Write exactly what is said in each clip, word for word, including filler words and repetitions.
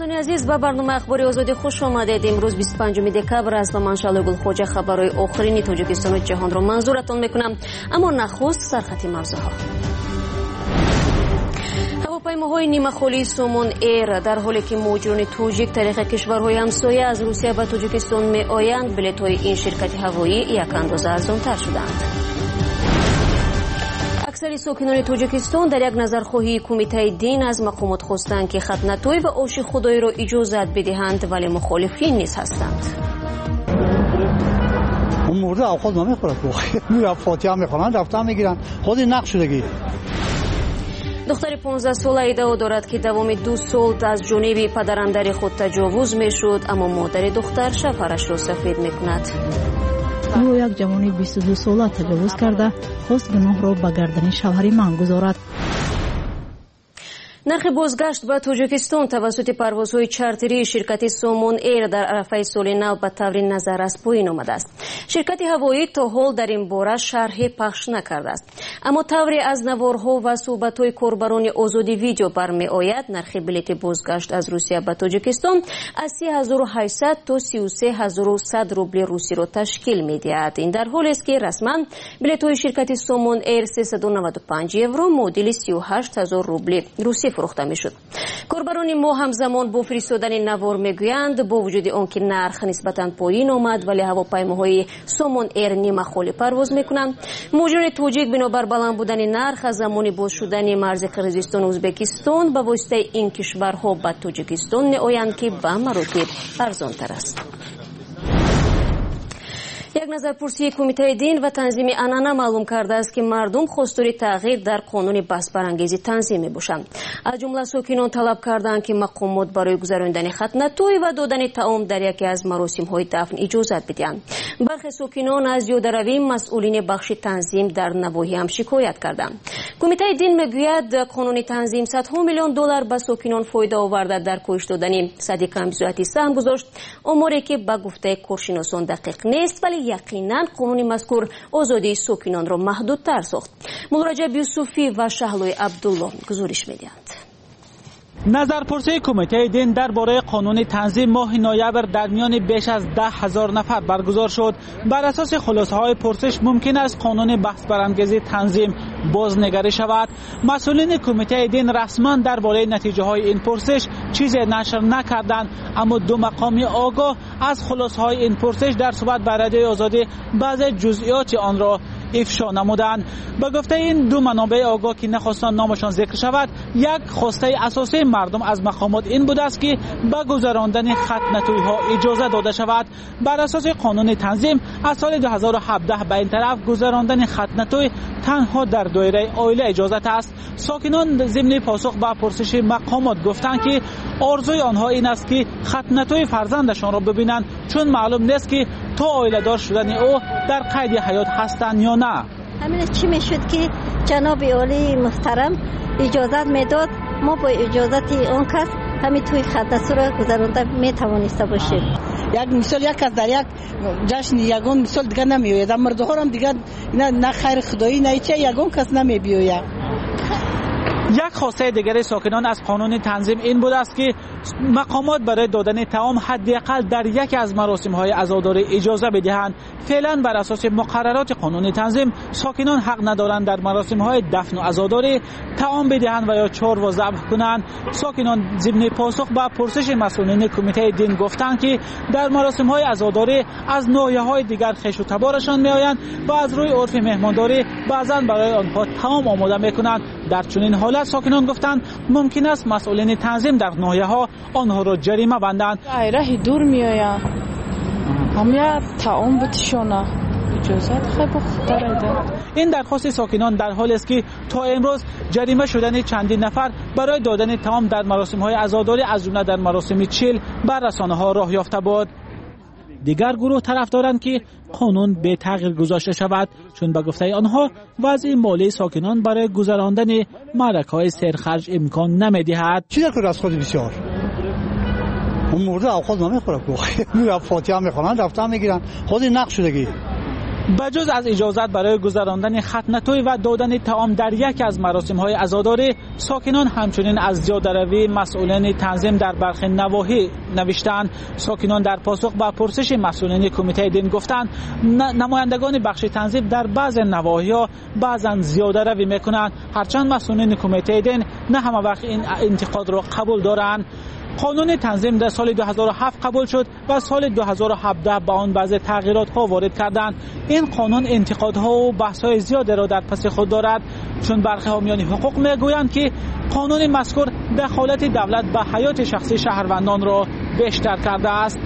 بینندگان عزیز، به برنامه اخباری آزادی خوش آمدید. امروز بیست و پنجم دکبر است و من شعله گلخوجه خبرهای آخرین تاجیکستان و جهان را منظورتان میکنم. اما نخست سرخط موضوعها. هواپیماهای نیمه خالی سومون ایر در حالی که مهاجران تاجیک طریق کشورهای همسایه از روسیه به تاجیکستان می آیند، بلیط‌های این شرکت هوایی یک اندازه ارزان‌تر شدند. اکثر ساکنان تاجیکستان در یک نظرخواهی کمیته دین از مقامات خواستند که ختنه‌طوی و آش خدایی را اجازت بدهند، ولی مخالفین نیز هستند. اون مورد اوقات نمیخوره که میرن فاتحه میخونن رفتن میگیرن خودی نقش شدگی. دختر پانزده ساله ادعا دارد که دوام دو سال از جانب پدراندر خود تجاوز میشد، اما مادر دختر شوهرش را سفید میکند. او یک جوان بیست و دو ساله تجاوز کرده، خواست گناه را به گردن شوهر من گذارد. نرخ بازگشت به تاجیکستان توسط پروازهای چارتری شرکت سومون ایر در عرفه سال نو به طور نظر از پایین آمده است. شرکت هوایی تا حال در این باره شرحی پخش نکرده است، اما طوری از نوارها و صحبت‌های کاربران آزادی ویدیو برمی آید نرخ بلیط بازگشت از روسیه به تاجیکستان از سی هزار و هشتصد تا سی و سه هزار و صد روبل روسی را تشکیل می‌دهد. این در حالی است که رسما بلیط‌های شرکت سومون ایر سیصد و نود و پنج یورو معادل سی و هشت هزار روبل روسی فروخته میشد. کاربران ما همزمان با فرستادن نوار میگویند با وجود آنکه نرخ نسبتاً پایین آمد، ولی هواپیماهای سومون ایر نیمه خالی پرواز میکنند. مهاجران تاجیک بنابر بلند بودن نرخ از زمان باز شدن مرز قرقیزستان و ازبکستان به واسطه این کشورها به تاجیکستان میآیند که به مراتب ارزانتر است. یک نظرپرسی کمیته دین و تنظیم انانا معلوم کرده است که مردم خواستار تغییر در قانون بحث برانگیزی تنظیم میباشند. از جمله ساکنان طلب کردند که مقامات برای گذراندن ختنه‌طوی و دادن طعام در یکی از مراسم‌های دفن اجازت بدهند. برخی ساکنان از زیاده‌روی مسئولین بخش تنظیم در نواحی هم شکایت کردند. کمیته دین میگوید قانون تنظیم صدها میلیون دلار به ساکنان فایده آورده در کاهش دادن صدیق کمبیزویتی سهم گذاشت، امری که به گفته کارشناسان دقیق نیست، ولی یقینا قانون مذکور آزادی ساکنان را محدودتر ساخت. مولرجب یوسفی و شهلوی عبدالله گزارش میدهند. نظرپرسی کمیته دین درباره قانون تنظیم ماه نوامبر در میان بیش از ده هزار نفر برگزار شد. بر اساس خلاصه های پرسش ممکن است قانون بحث برانگیزی تنظیم بازنگری شود. مسئولین کمیته دین رسما درباره نتیجه های این پرسش چیزی نشر نکردند، اما دو مقامی آگاه از خلاصه های این پرسش در صحبت با رادیوی آزادی بعضی جزئیات آن را افشا نمودند. به گفته این دو منابع آگاه که نخواستند نامشان ذکر شود، یک خواسته اساسی مردم از مقامات این بود است که به گذراندن ختنه‌طوی ها اجازه داده شود. بر اساس قانون تنظیم از سال دو هزار و هفده به این طرف گذراندن ختنه‌طوی تنها در دایره عائله اجازه است. ساکنان ضمن پاسخ به پرسش مقامات گفتند که آرزوی آنها این است که ختنه‌طوی فرزندشان را ببینند، چون معلوم نیست که تا عائله دار شدن او در قید حیات هستند یا نه. همین چی میشد که جناب عالی محترم اجازت میداد، ما با اجازت اون کس همین توی ختنه‌طوی را گذرانده میتوانسته باشیم. یک مثال یک کس در یک جشن یگان مثال دیگه نمیآید، مرد ها هم دیگه نه نه خیر خدایی نه چه یگان کس نمیبیاید. یک خواسته دیگر ساکنان از قانون تنظیم این بود است که مقامات برای دادن طعام حداقل در یکی از مراسم‌های عزاداری اجازه بدهند. فعلا بر اساس مقررات قانون تنظیم ساکنان حق ندارند در مراسم‌های دفن و عزاداری طعام بدهند و یا چار و ذبح کنند. ساکنان ضمن پاسخ به پرسش مسئولین کمیته دین گفتند که در مراسم‌های عزاداری از ناحیه‌های دیگر خویش و تبارشان می‌آیند و از روی عرف مهمانداری بعضاً برای آنها طعام آماده می‌کنند. در چنین حالت ساکنان گفتند ممکن است مسئولین تنظیم در ناحیه‌ها آنها را جریمه بندند. راه دور میآید، همه طعام بتشونه اجازه خیلی بخطره. این درخواست ساکنان در حالی است که تا امروز جریمه شدن چندین نفر برای دادن طعام در مراسم‌های عزاداری از جمله در مراسم چیل بر رسانه‌ها راه یافته بود. دیگر گروه طرف دارند که قانون به تغییر گذاشته شود، چون به گفته آنها وضع مالی ساکنان برای گذراندن معرکه‌های سرخرج امکان نمی‌دهد. چی در از خود بسیار اون مورد اوقات نمیخوره که میرن فاتحه میخونن رفتن میگیرن خودی نقش شدگی. بجز از اجازت برای گذراندن ختنه‌طوی و دادن طعام در یک از مراسم‌های عزاداری، ساکنان همچنین از زیاده‌روی مسئولین تنظیم در برخی نواحی نوشتند. ساکنان در پاسخ به پرسش مسئولین کمیته دین گفتند نمایندگان بخش تنظیم در بعض نواحی‌ها بعضاً زیاده‌روی می‌کنند، هرچند مسئولین کمیته دین نه همه وقت این انتقاد را قبول دارند. قانون تنظیم در سال دو هزار و هفت قبول شد و سال دو هزار و هفده با آن بعض تغییرات ها وارد کردند. این قانون انتقادها و بحث های زیادی را در پس خود دارد، چون برخی حامیان حقوق میگویند که قانون مذکور دخالت دولت به حیات شخصی شهروندان را بیشتر کرده است.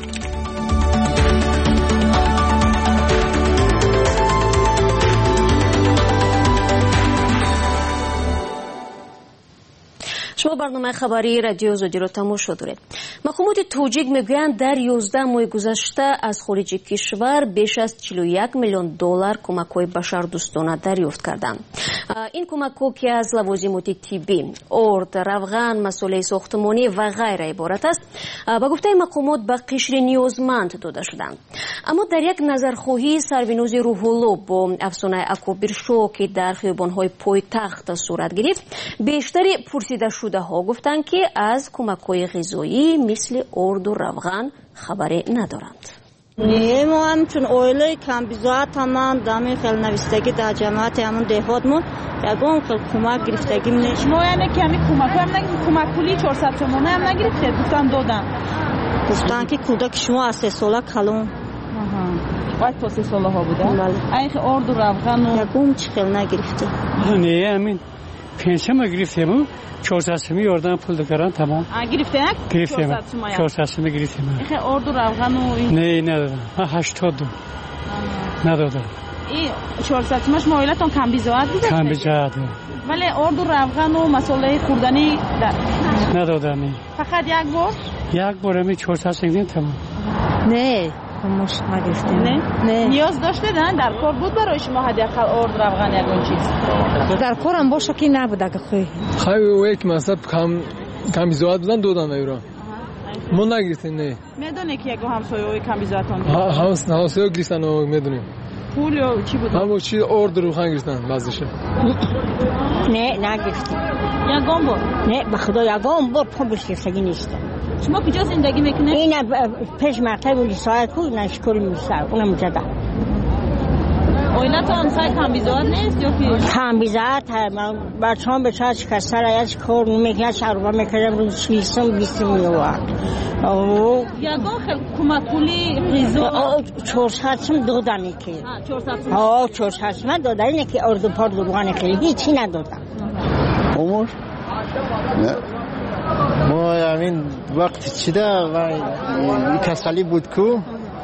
شما برنامه خبری رادیو زودی رو تماشا دارید. مقامات توجیک میگویند در یازده ماه گذشته از خارج کشور بیش از چهل و یک میلیون دلار کمک‌های بشردوستانه دریافت کردند. این کمک‌ها که از لوازمات طبی، ارد، روغن، مسائل ساختمانی و غیره عبارت است، با گفته مقامات به قشر نیازمند داده شدند. اما در یک نظرخواهی سربینوز روح‌الله با افسانه اکابرشو که در خیابان‌های پایتخت صورت گرفت، بیشتری پرسیده شده ها گفتند که از کمک‌های غذایی مثل ارد و روغن خبری ندارند. نه ما هم چون اویله کم بیزوات همان دامی خیلی نوستگی در جماعت همون دهاتمون یکم خیلی کمک گرفتگی منه. شما یعنی که همی کمک هم نگید کمک پولی چهارصد تومانه هم نگرفتید؟ گفتن دادن گفتن که کودک شما از سه ساله کلون باید تا سه ساله ها بودن؟ بله. این خیلی ارد و روغن و یکم چی خیلی نگرفتی؟ نه همین پنشم ما گرفتیم چهارصد سومی یاردن پول دکاران تمام. آ گرفته نک؟ گرفتیم. چهارصد سومی گرفتیم. این ارد و روغن و این. نه ندادم. ها هشتاد دو. ندادم. این چهارصد سومش مایلتون کم بیزاد بود؟ کم بیزاد. ولی ارد و روغن و مسئله خوردنی در. ندادم. فقط یک بار؟ یک بار می چهارصد سومی تمام. نه. مش نگرفتیم. نه؟ نه. نیاز داشتن در کار بود برای شما حداقل ارد روغن یگون چیز؟ در کارم باشه که نبود اگه خوی. خیلی یک مثلا کم کم بیزاد بودن دادن ایران. ما نگرفتیم نه. میدونه که یگو همسایه‌های کم بیزادتون؟ ها همس همسایه گرفتن و میدونیم. پول یا چی بود؟ همون چی ارد روغن گرفتن بعضیش. نه نگرفتیم. یگون بود؟ نه به خدا یگون بود پول گرفتگی نیست. شما کجا زندگی میکنه؟ این پیش مکتب ولی ساعت کو نشکر میسر اونم جدا. اویلتون خیلی کم بیزاد نیست یا که؟ کم بیزاد هم بچه‌ها به چاچ کسر از کار میکنن شروع میکنم رو شیستم بیستم میوارد. او یگان خیلی کمک پولی غذا چهارصد سوم دادن که. ها چهارصد سوم. ها چهارصد سوم دادن اینه که ارد و پارد روغن خیلی هیچی ندادن. عمر؟ نه. ما همین وقت چیده و کسالی بود کو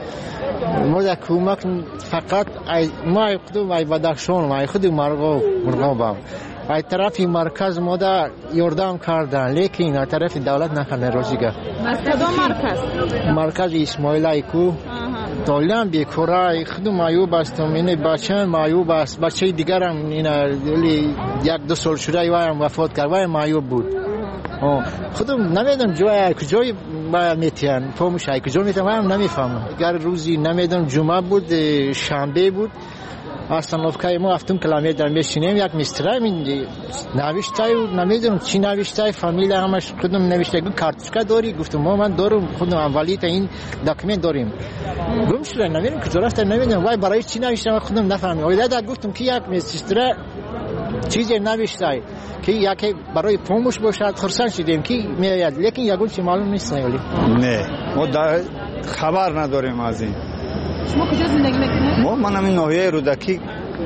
ما در کمک فقط ما خودم ای بدخشان ما خودم مرغاب مرغابم ای طرفی مرکز ما در یاردم کردن لیکن از طرف دولت نکنه روزیگه. کدام مرکز؟ مرکز اسماعیلی کو دولت بیکاره خودم مایوب هستم این بچه مایوب است بچه دیگرم این یک دو سال شده وایم وفات کرد وایم مایوب بود. خودم نمیدونم جای کجای باید میتین فهمشای کجا میتونم هم نمیفهمم. اگر روزی نمیدونم جمعه بود شنبه بود اصلا لفکای ما هفتم کیلومتر میشینیم یک مسترای من نوشته بود نمیدونم چی نوشته فامیل همش خودم نوشته گفت کارتشکا داری گفتم ما من دارم خودم اولی تا این داکیومنت داریم گم شده نمیدونم کجا رفته نمیدونم وای برای چی نوشته خودم نفهمیدم ولی گفتم که یک مسترای چیزی نوشته که یکی برای پومش باشد خرسان شدیم که میاد لیکن یگون چی معلوم نیست ولی نه ما خبر نداریم از این. شما کجا زندگی میکنید؟ ما من همین ناحیه رودکی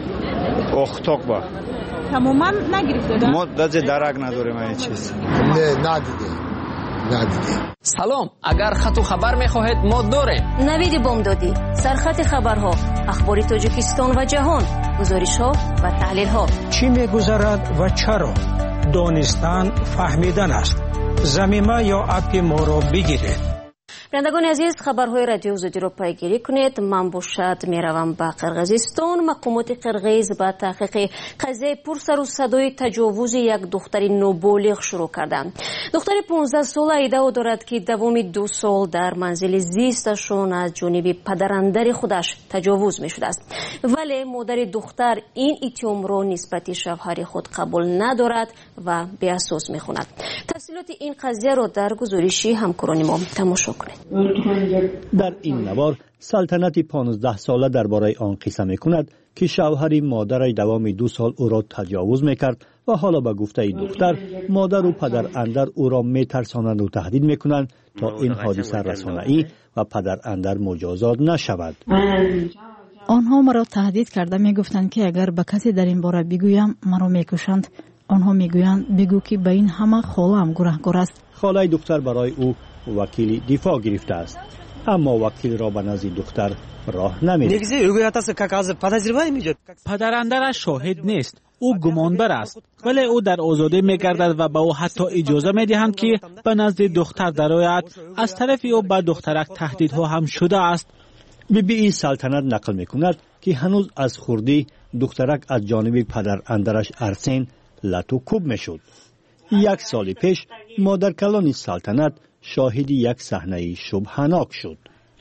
اختاق با تماما نگرفته ما دست درک نداریم این چیز. نه ندیده ندیده. سلام اگر خط و خبر میخواهید ما داریم. نوید بامدادی سرخط خبرها اخبار تاجیکستان و جهان گزارش ها و تحلیل ها. چی میگذرد و چرا؟ دانستن فهمیدن است. زمینه یا اپی ما را بگیرید. شنوندگان عزیز، خبرهای رادیو آزادی را پیگیری کنید. من باشد میروم به قرقیزستان. مقامات قرقیز با تحقیق قضیه پرسر و صدای تجاوز یک دختر نوبالغ شروع کردند. دختر پانزده ساله ادعا دارد که دوام دو سال در منزل زیستشان از جانب پدراندر خودش تجاوز می شده است، ولی مادر دختر این اتهام را نسبت شوهر خود قبول ندارد و به اساس می خواند. تفصیلات این قضیه را در گزارشی همکاران ما تماشا کنید. در این نوار سلطنت پانزده ساله درباره آن قصه می کند که شوهر مادر دوام دو سال او را تجاوز می کرد و حالا به گفته دختر مادر و پدر اندر او را می ترسانند و تهدید می کنند تا این حادثه رسانه‌ای و پدر اندر مجازات نشود. آنها مرا تهدید کرده می گفتند که اگر به کسی در این باره بگویم مرا می کشند. آنها می گویند بگو که به این همه خاله‌ام گناهکار است. خاله دختر برای او وکیل دفاع گرفته است، اما وکیل را به نزد دختر راه نمی‌دهد. پدراندرش شاهد نیست، او گمانبر است، ولی او در آزادی می‌گردد و به او حتی اجازه می‌دهند که به نزد دختر درآید. از طرف او به دخترک تهدیدها هم شده است. بی بی سلطنت نقل می‌کند که هنوز از خردی دخترک از جانب پدر اندرش ارسین لتو کوب می‌شد. یک سال پیش مادر کلان سلطنت شاهد یک صحنه شبهناک شد.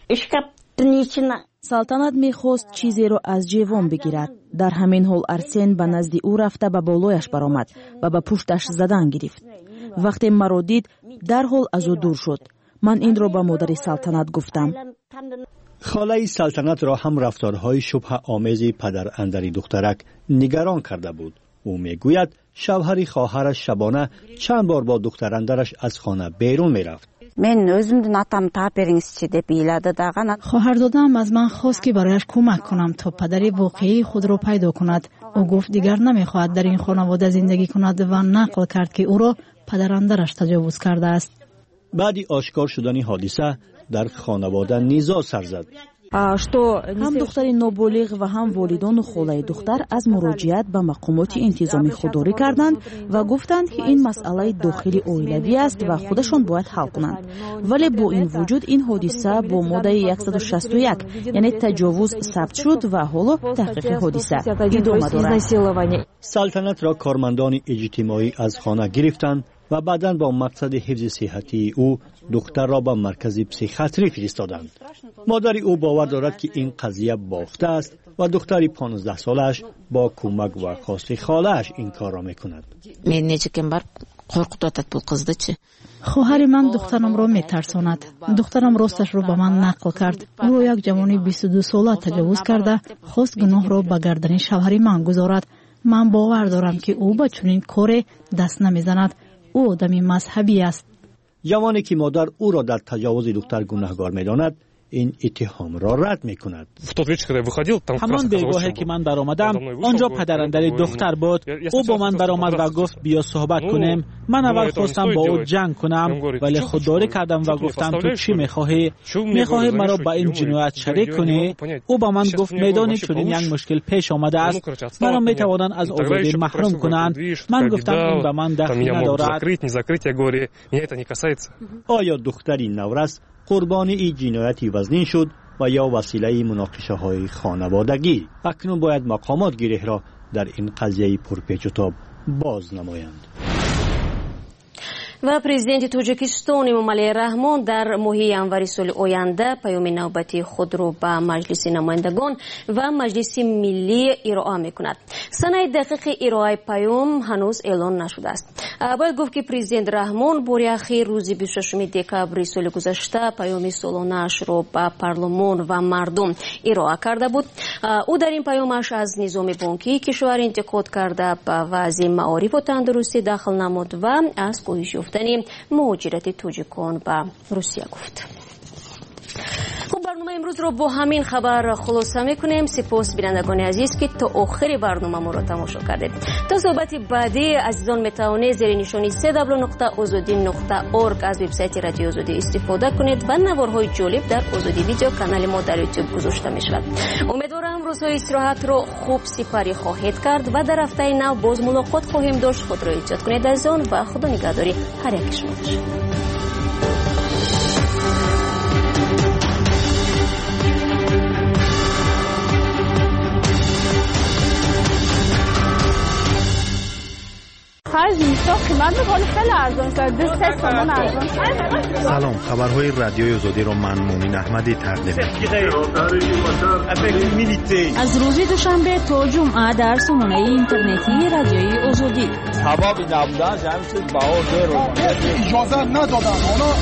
سلطنت می‌خواست چیزی را از جوان بگیرد. در همین حال ارسین به نزد او رفته به بالایش برآمد و به پشتش زدن گرفت. وقتی مرا دید در حال از او دور شد. من این را به مادر سلطنت گفتم. خاله سلطنت را هم رفتارهای شبه آمیز پدر اندر دخترک نگران کرده بود. او میگوید شوهر خواهرش شبانه چند بار با دختر اندرش از خانه بیرون میرفت. من özümdün atam taperinizçi deb eyladi dag'an. خواهرزاده‌ام از من خواست که برایش کمک کنم تا پدر واقعی خود را پیدا کند. او گفت دیگر نمیخواهد در این خانواده زندگی کند و نقل کرد که او را پدر اندرش تجاوز کرده است. بعد آشکار شدن حادثه در خانواده نزاع سر زد. هم دختر نوبالغ و هم والدان و خاله دختر از مراجعت به مقامات انتظامی خودداری کردند و گفتند که این مسئله داخلی اویلوی است و خودشان باید حل کنند. ولی با این وجود این حادثه با ماده صد و شصت و یک یعنی تجاوز ثبت شد و حالا تحقیق حادثه ادامه دارد. سلطنت را کارمندان اجتماعی از خانه گرفتند و بعداً با مقصد حفظ صحتی او دختر را به مرکز پسیخیاتری فرستادند. مادر او باور دارد که این قضیه بافته است و دختر پانزده سالش با کمک و خواست خاله‌اش این کار را میکند. خواهر من دخترم را میترساند. دخترم راستش را به من نقل کرد. او را یک جوان بیست و دو ساله تجاوز کرده خواست گناه را به گردن شوهر من گذارد. من باور دارم که او با چنین کاری دست نمیزند. او آدمی مذهبی است. جوانی که مادر او را در تجاوز دختر گناهکار می‌داند این اتهام را رد می‌کند. همان بیگاهی که من برآمدم آنجا پدراندر دختر بود. او با من برآمد و گفت بیا صحبت کنیم. من اول خواستم با او جنگ کنم ولی خودداری کردم و گفتم تو چی می‌خواهی؟ می‌خواهی مرا با این جنایت شریک کنی؟ او با من گفت میدانی چنین یک مشکل پیش آمده است. مرا می‌توانند از آزادی محروم کنند. من گفتم این به من دخلی ندارد. آیا دختری نورس قربانی این جنایتی وزنی شد و یا وسیله مناقشه های خانوادگی؟ اکنون باید مقامات گره را در این قضیه پرپیچ و تاب باز نمایند. و پرزیدنت توجیکستان امامعلی رحمان در ماه январи سال آینده پیام نوبتی خود را به مجلس نمایندگان و مجلس ملی ارائه میکند. سنه دقیق ارائه پیام هنوز اعلان نشده است. باید گفت که پرزیدنت رحمان بار اخیر روز بیست و ششم دکبر سال گذشته پیام سالانه‌اش را به پارلمان و مردم ارائه کرده بود. او در این پیامش از نظام بانکی کشور انتقاد کرده، به وضع معارف و تندرستی دخل نمود و از کاهش یافتن مهاجرت توجیکان به روسیه گفت. خب برنامه امروز رو با همین خبر خلاصه میکنیم. سپاس بینندگان عزیز که تا آخر برنامه ما رو تماشا کردید. تا صحبت بعدی عزیزان میتوانید زیر نشانی سه دبلیو نقطه آزادی نقطه اورگ از وبسایت رادیو آزادی استفاده کنید و نوارهای جالب در آزادی ویدیو کانال ما در یوتیوب گذاشته میشود. امیدوارم روزهای استراحت رو خوب سپری خواهید کرد و در هفته نو باز ملاقات خواهیم داشت. خود را ایجاد کنید عزیزان و خدا نگهداری هر یک شما. آخر زمستان قیمت میکنه خیلی ارزان شد. دو سه تومن ارزان شد. سلام، خبرهای رادیوی آزادی را من مومین احمدی تقدیم می‌کنم. از روز دوشنبه تا جمعه در سامانه اینترنتی رادیوی آزادی. هوا بی نبودن جمعیت باور اجازه ندادن.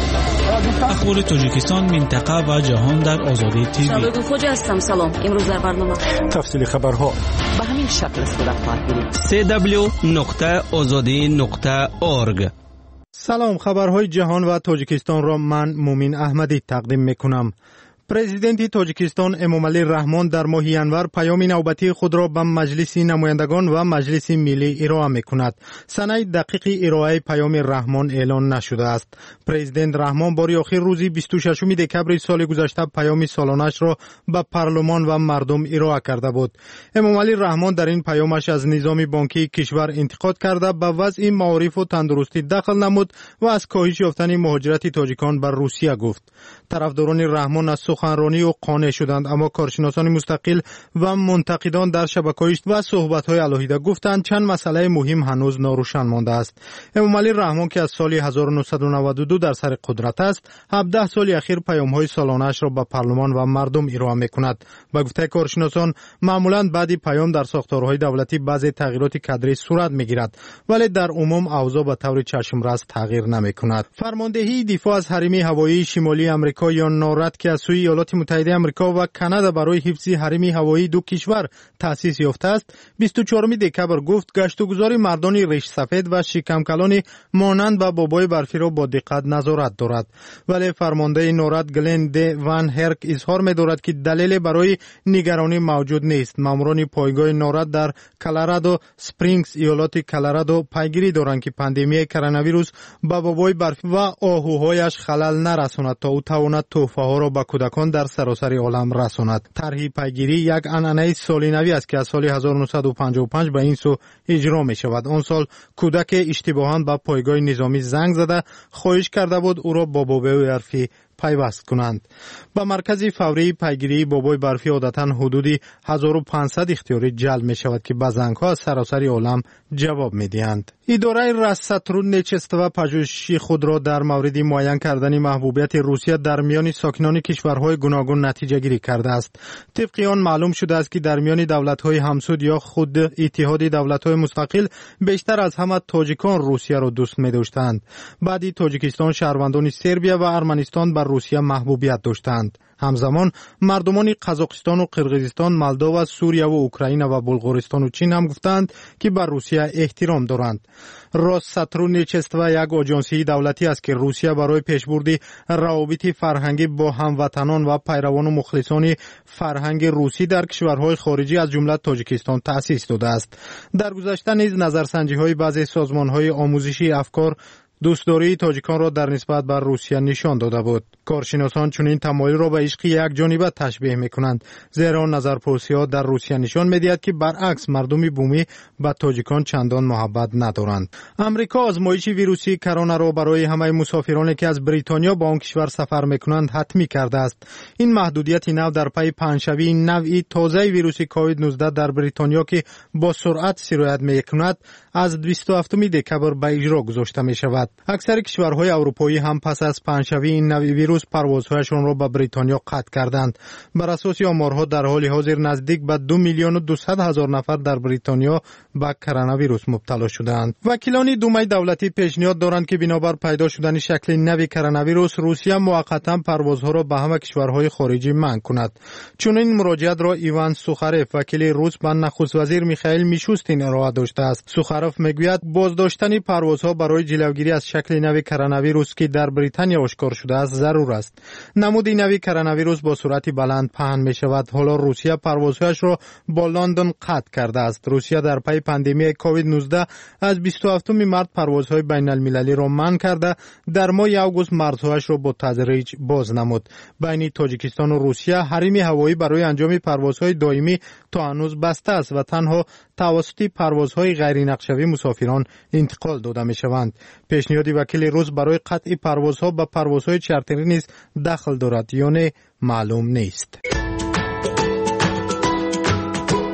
اخبار تاجیکستان، منطقه و جهان در آزادی تیوی. شباب خوش هستم. سلام. امروز در برنامه تفصیل خبرها به همین شکل صورت خواهد گرفت. دبلیو دبلیو دبلیو نقطه آزادی نقطه اورگ. سلام، خبرهای جهان و تاجیکستان را من مومین احمدی تقدیم میکنم. پرزیدنت تاجیکستان امامعلی رحمان در ماه ینور پیام نوبتی خود را به مجلس نمایندگان و مجلس ملی ارائه میکند. سنه دقیق ارائه پیام رحمان اعلان نشده است. پرزیدنت رحمان باری آخر روزی بیست و ششم دکبر سال گذشته پیام سالانش را به پارلمان و مردم ارائه کرده بود. امامعلی رحمان در این پیامش از نظام بانکی کشور انتقاد کرده به وضع معارف و تندرستی دخل نمود و از کاهش یافتن مهاجرت تاجیکان بر روسیه گفت. طرفداران رحمان از سخنرانی و قانع شدند، اما کارشناسان مستقل و منتقدان در شبکه‌های و صحبت‌های علیحده گفتند چند مسئله مهم هنوز ناروشن مانده است. امامعلی رحمان که از سال هزار و نهصد و نود و دو در سر قدرت است، هفده سال اخیر پیام‌های سالانه‌اش را به پارلمان و مردم ارائه می‌کند. به گفته کارشناسان، معمولاً بعد پیام در ساختارهای دولتی بعضی تغییرات کادری صورت می‌گیرد، ولی در عموم اوضاع به طور چشم‌رس تغییر نمی‌کند. فرماندهی دفاع از حریم هوایی شمالی آمریکا یا نارد که از سوی ایالات متحده آمریکا و کانادا برای حفظ حریم هوایی دو کشور تأسیس یافته است، بیست و چهارم دکبر گفت گشت و گذار مردان ریش سفید و شکمکلان مانند به بابای برفی را با دقت نظارت دارد. ولی فرمانده نارد گلن د وان هرک اظهار می‌دارد که دلیل برای نگرانی موجود نیست. ماموران پایگاه نارد در کلرادو سپرینگز ایالات کلرادو پیگیری دارند که پاندمی کرونا ویروس به بابای برفی و آهوهایش خلل نرساند تا او تواند تحفه ها را به کودکان در سراسر عالم رساند. طرح پیگیری یک عنعنه سالینوی است که از سال هزار و نهصد و پنجاه و پنج به این سو اجرا می شود. آن سال کودک اشتباهاً به پایگاه نظامی زنگ زده خواهش کرده بود او را با بابای برفی پیوست کنند. با مرکز فوری پیگیری بابای برفی عادتاً حدودی هزار و پانصد اختیاری جلب می شود که به زنگ‌ها از سراسر عالم جواب می دهند. اداره رصدترون نشسته و پژوهشی خود را در مورد معین کردن محبوبیت روسیه در میان ساکنان کشورهای گوناگون نتیجه گیری کرده است. طبق آن معلوم شده است که در میان دولت‌های همسود یا خود اتحاد دولت‌های مستقل بیشتر از همه تاجیکان روسیه را دوست می‌داشتند. بعدی تاجیکستان شهروندان سربیا و ارمنستان بر روسیه محبوبیت داشتند. همزمان مردمان قزاقستان و قرقیزستان، مولداوا، سوریه و اوکراین و بلغارستان و چین هم گفتند که بر روسیه احترام دارند. رصدترون نشسته یک آژانسی دولتی است که روسیه برای پیشبرد روابط فرهنگی با هموطنان و پیروان و مخلصان فرهنگ روسی در کشورهای خارجی از جمله تاجیکستان تأسیس داده است. در گذشته نیز نظرسنجی‌های بعضی سازمان‌های آموزشی افکار دوستداری تاجیکان را در نسبت بر روسیه نشان داده بود. کارشناسان چنین تمایل را به عشق یک جانبه تشبیه می‌کنند، زیرا نظرپرسی‌ها در روسیه نشان می‌دهد که برعکس مردم بومی به تاجیکان چندان محبت ندارند. آمریکا آزمایش ویروسی کرونا را برای همه مسافرانی که از بریتانیا به آن کشور سفر می‌کنند حتمی کرده است. این محدودیت نو در پی پنجشنبه نوعی تازه ویروس کووید نوزده در بریتانیا که با سرعت سرایت می‌کند از بیست و هفتم دکبر به اجرا گذاشته می‌شود. اکثر کشورهای اروپایی هم پس از پنجشنبه این نوع ویروس پروازهایشان را به بریتانیا قطع کردند. بر اساس آمارها در حال حاضر نزدیک به دو میلیون و دویست هزار نفر در بریتانیا به کرونا ویروس مبتلا شدند. وکیلان دومه دولتی پیشنهاد دارند که بنابر پیدا شدن شکل نوی کرونا ویروس روسیه موقتا پروازها را به همه کشورهای خارجی منع کند. چون این مراجعت را ایوان سوخارف وکیل روس به نخست وزیر میخائیل میشوستین ارائه داشته است. سوخارف میگوید بازداشتن پروازها برای جلوگیری از شکل نوی کرونا ویروس که در بریتانیا آشکار شده است ضرور است. نمود نوی کرونا ویروس با سرعت بلند پهن می شود. حالا روسیه پروازهایش را با لندن قطع کرده است. روسیه در پی پاندمی کووید نوزده از بیست و هفتم مارس پروازهای بین المللی را منع کرده، در ماه آگوست مرزهایش را با تدریج باز نمود. بین تاجیکستان و روسیه حریم هوایی برای انجام پروازهای دائمی تا هنوز بسته است و تنها توسط پروازهای غیر نقشه‌ای مسافران انتقال داده می شوند. پیشنهاد وکیل روس برای قطع پروازها به پروازهای چارتری نیز دخل دارد یا نه معلوم نیست.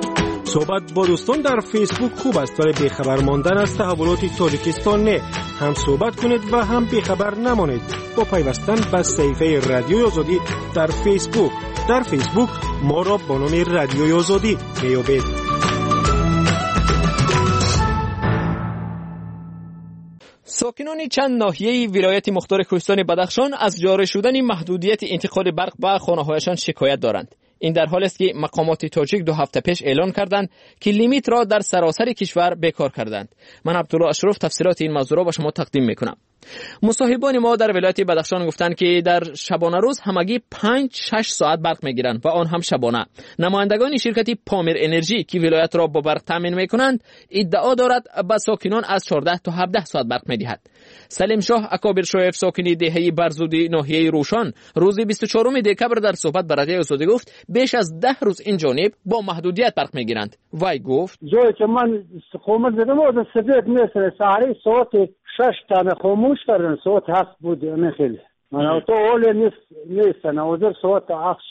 صحبت با دوستان در فیسبوک خوب است ولی بیخبر ماندن از تحولات تاجیکستان نه. هم صحبت کنید و هم بیخبر نمانید با پیوستن به صفحه رادیوی آزادی در فیسبوک. در فیسبوک ما را با نام رادیوی آزادی میابید. ساکنان چند ناحیه ولایت مختار کوهستان بدخشان از جاری شدن محدودیت انتقال برق به خانه‌هایشان شکایت دارند. این در حالی است که مقامات تاجیک دو هفته پیش اعلان کردند که لیمیت را در سراسر کشور بیکار کردند. من عبدالله اشرف تفصیلات این موضوع را به شما تقدیم میکنم. مصاحبان ما در ولایت بدخشان گفتند که در شبانه روز همگی پنج شش ساعت برق میگیرند و آن هم شبانه. نمایندگان شرکت پامیر انرژی که ولایت را با برق تامین میکنند ادعا دارد به ساکنان از چهارده تا هفده ساعت برق میدهد. سلیم شاه اکابر شایف ساکنی دهه برزودی ناحیه روشان روز بیست و چهارم دکبر در صحبت با رادیوی آزادی گفت بیش از ده روز این جانب با محدودیت برق میگیرند. وای گفت جایی که من خاموش زدم از سبیت میسره ساعتی ساعت شش تا خاموش کردن ساعت هفت بود نخیلی من تو اول نیست نیست نوزر ساعت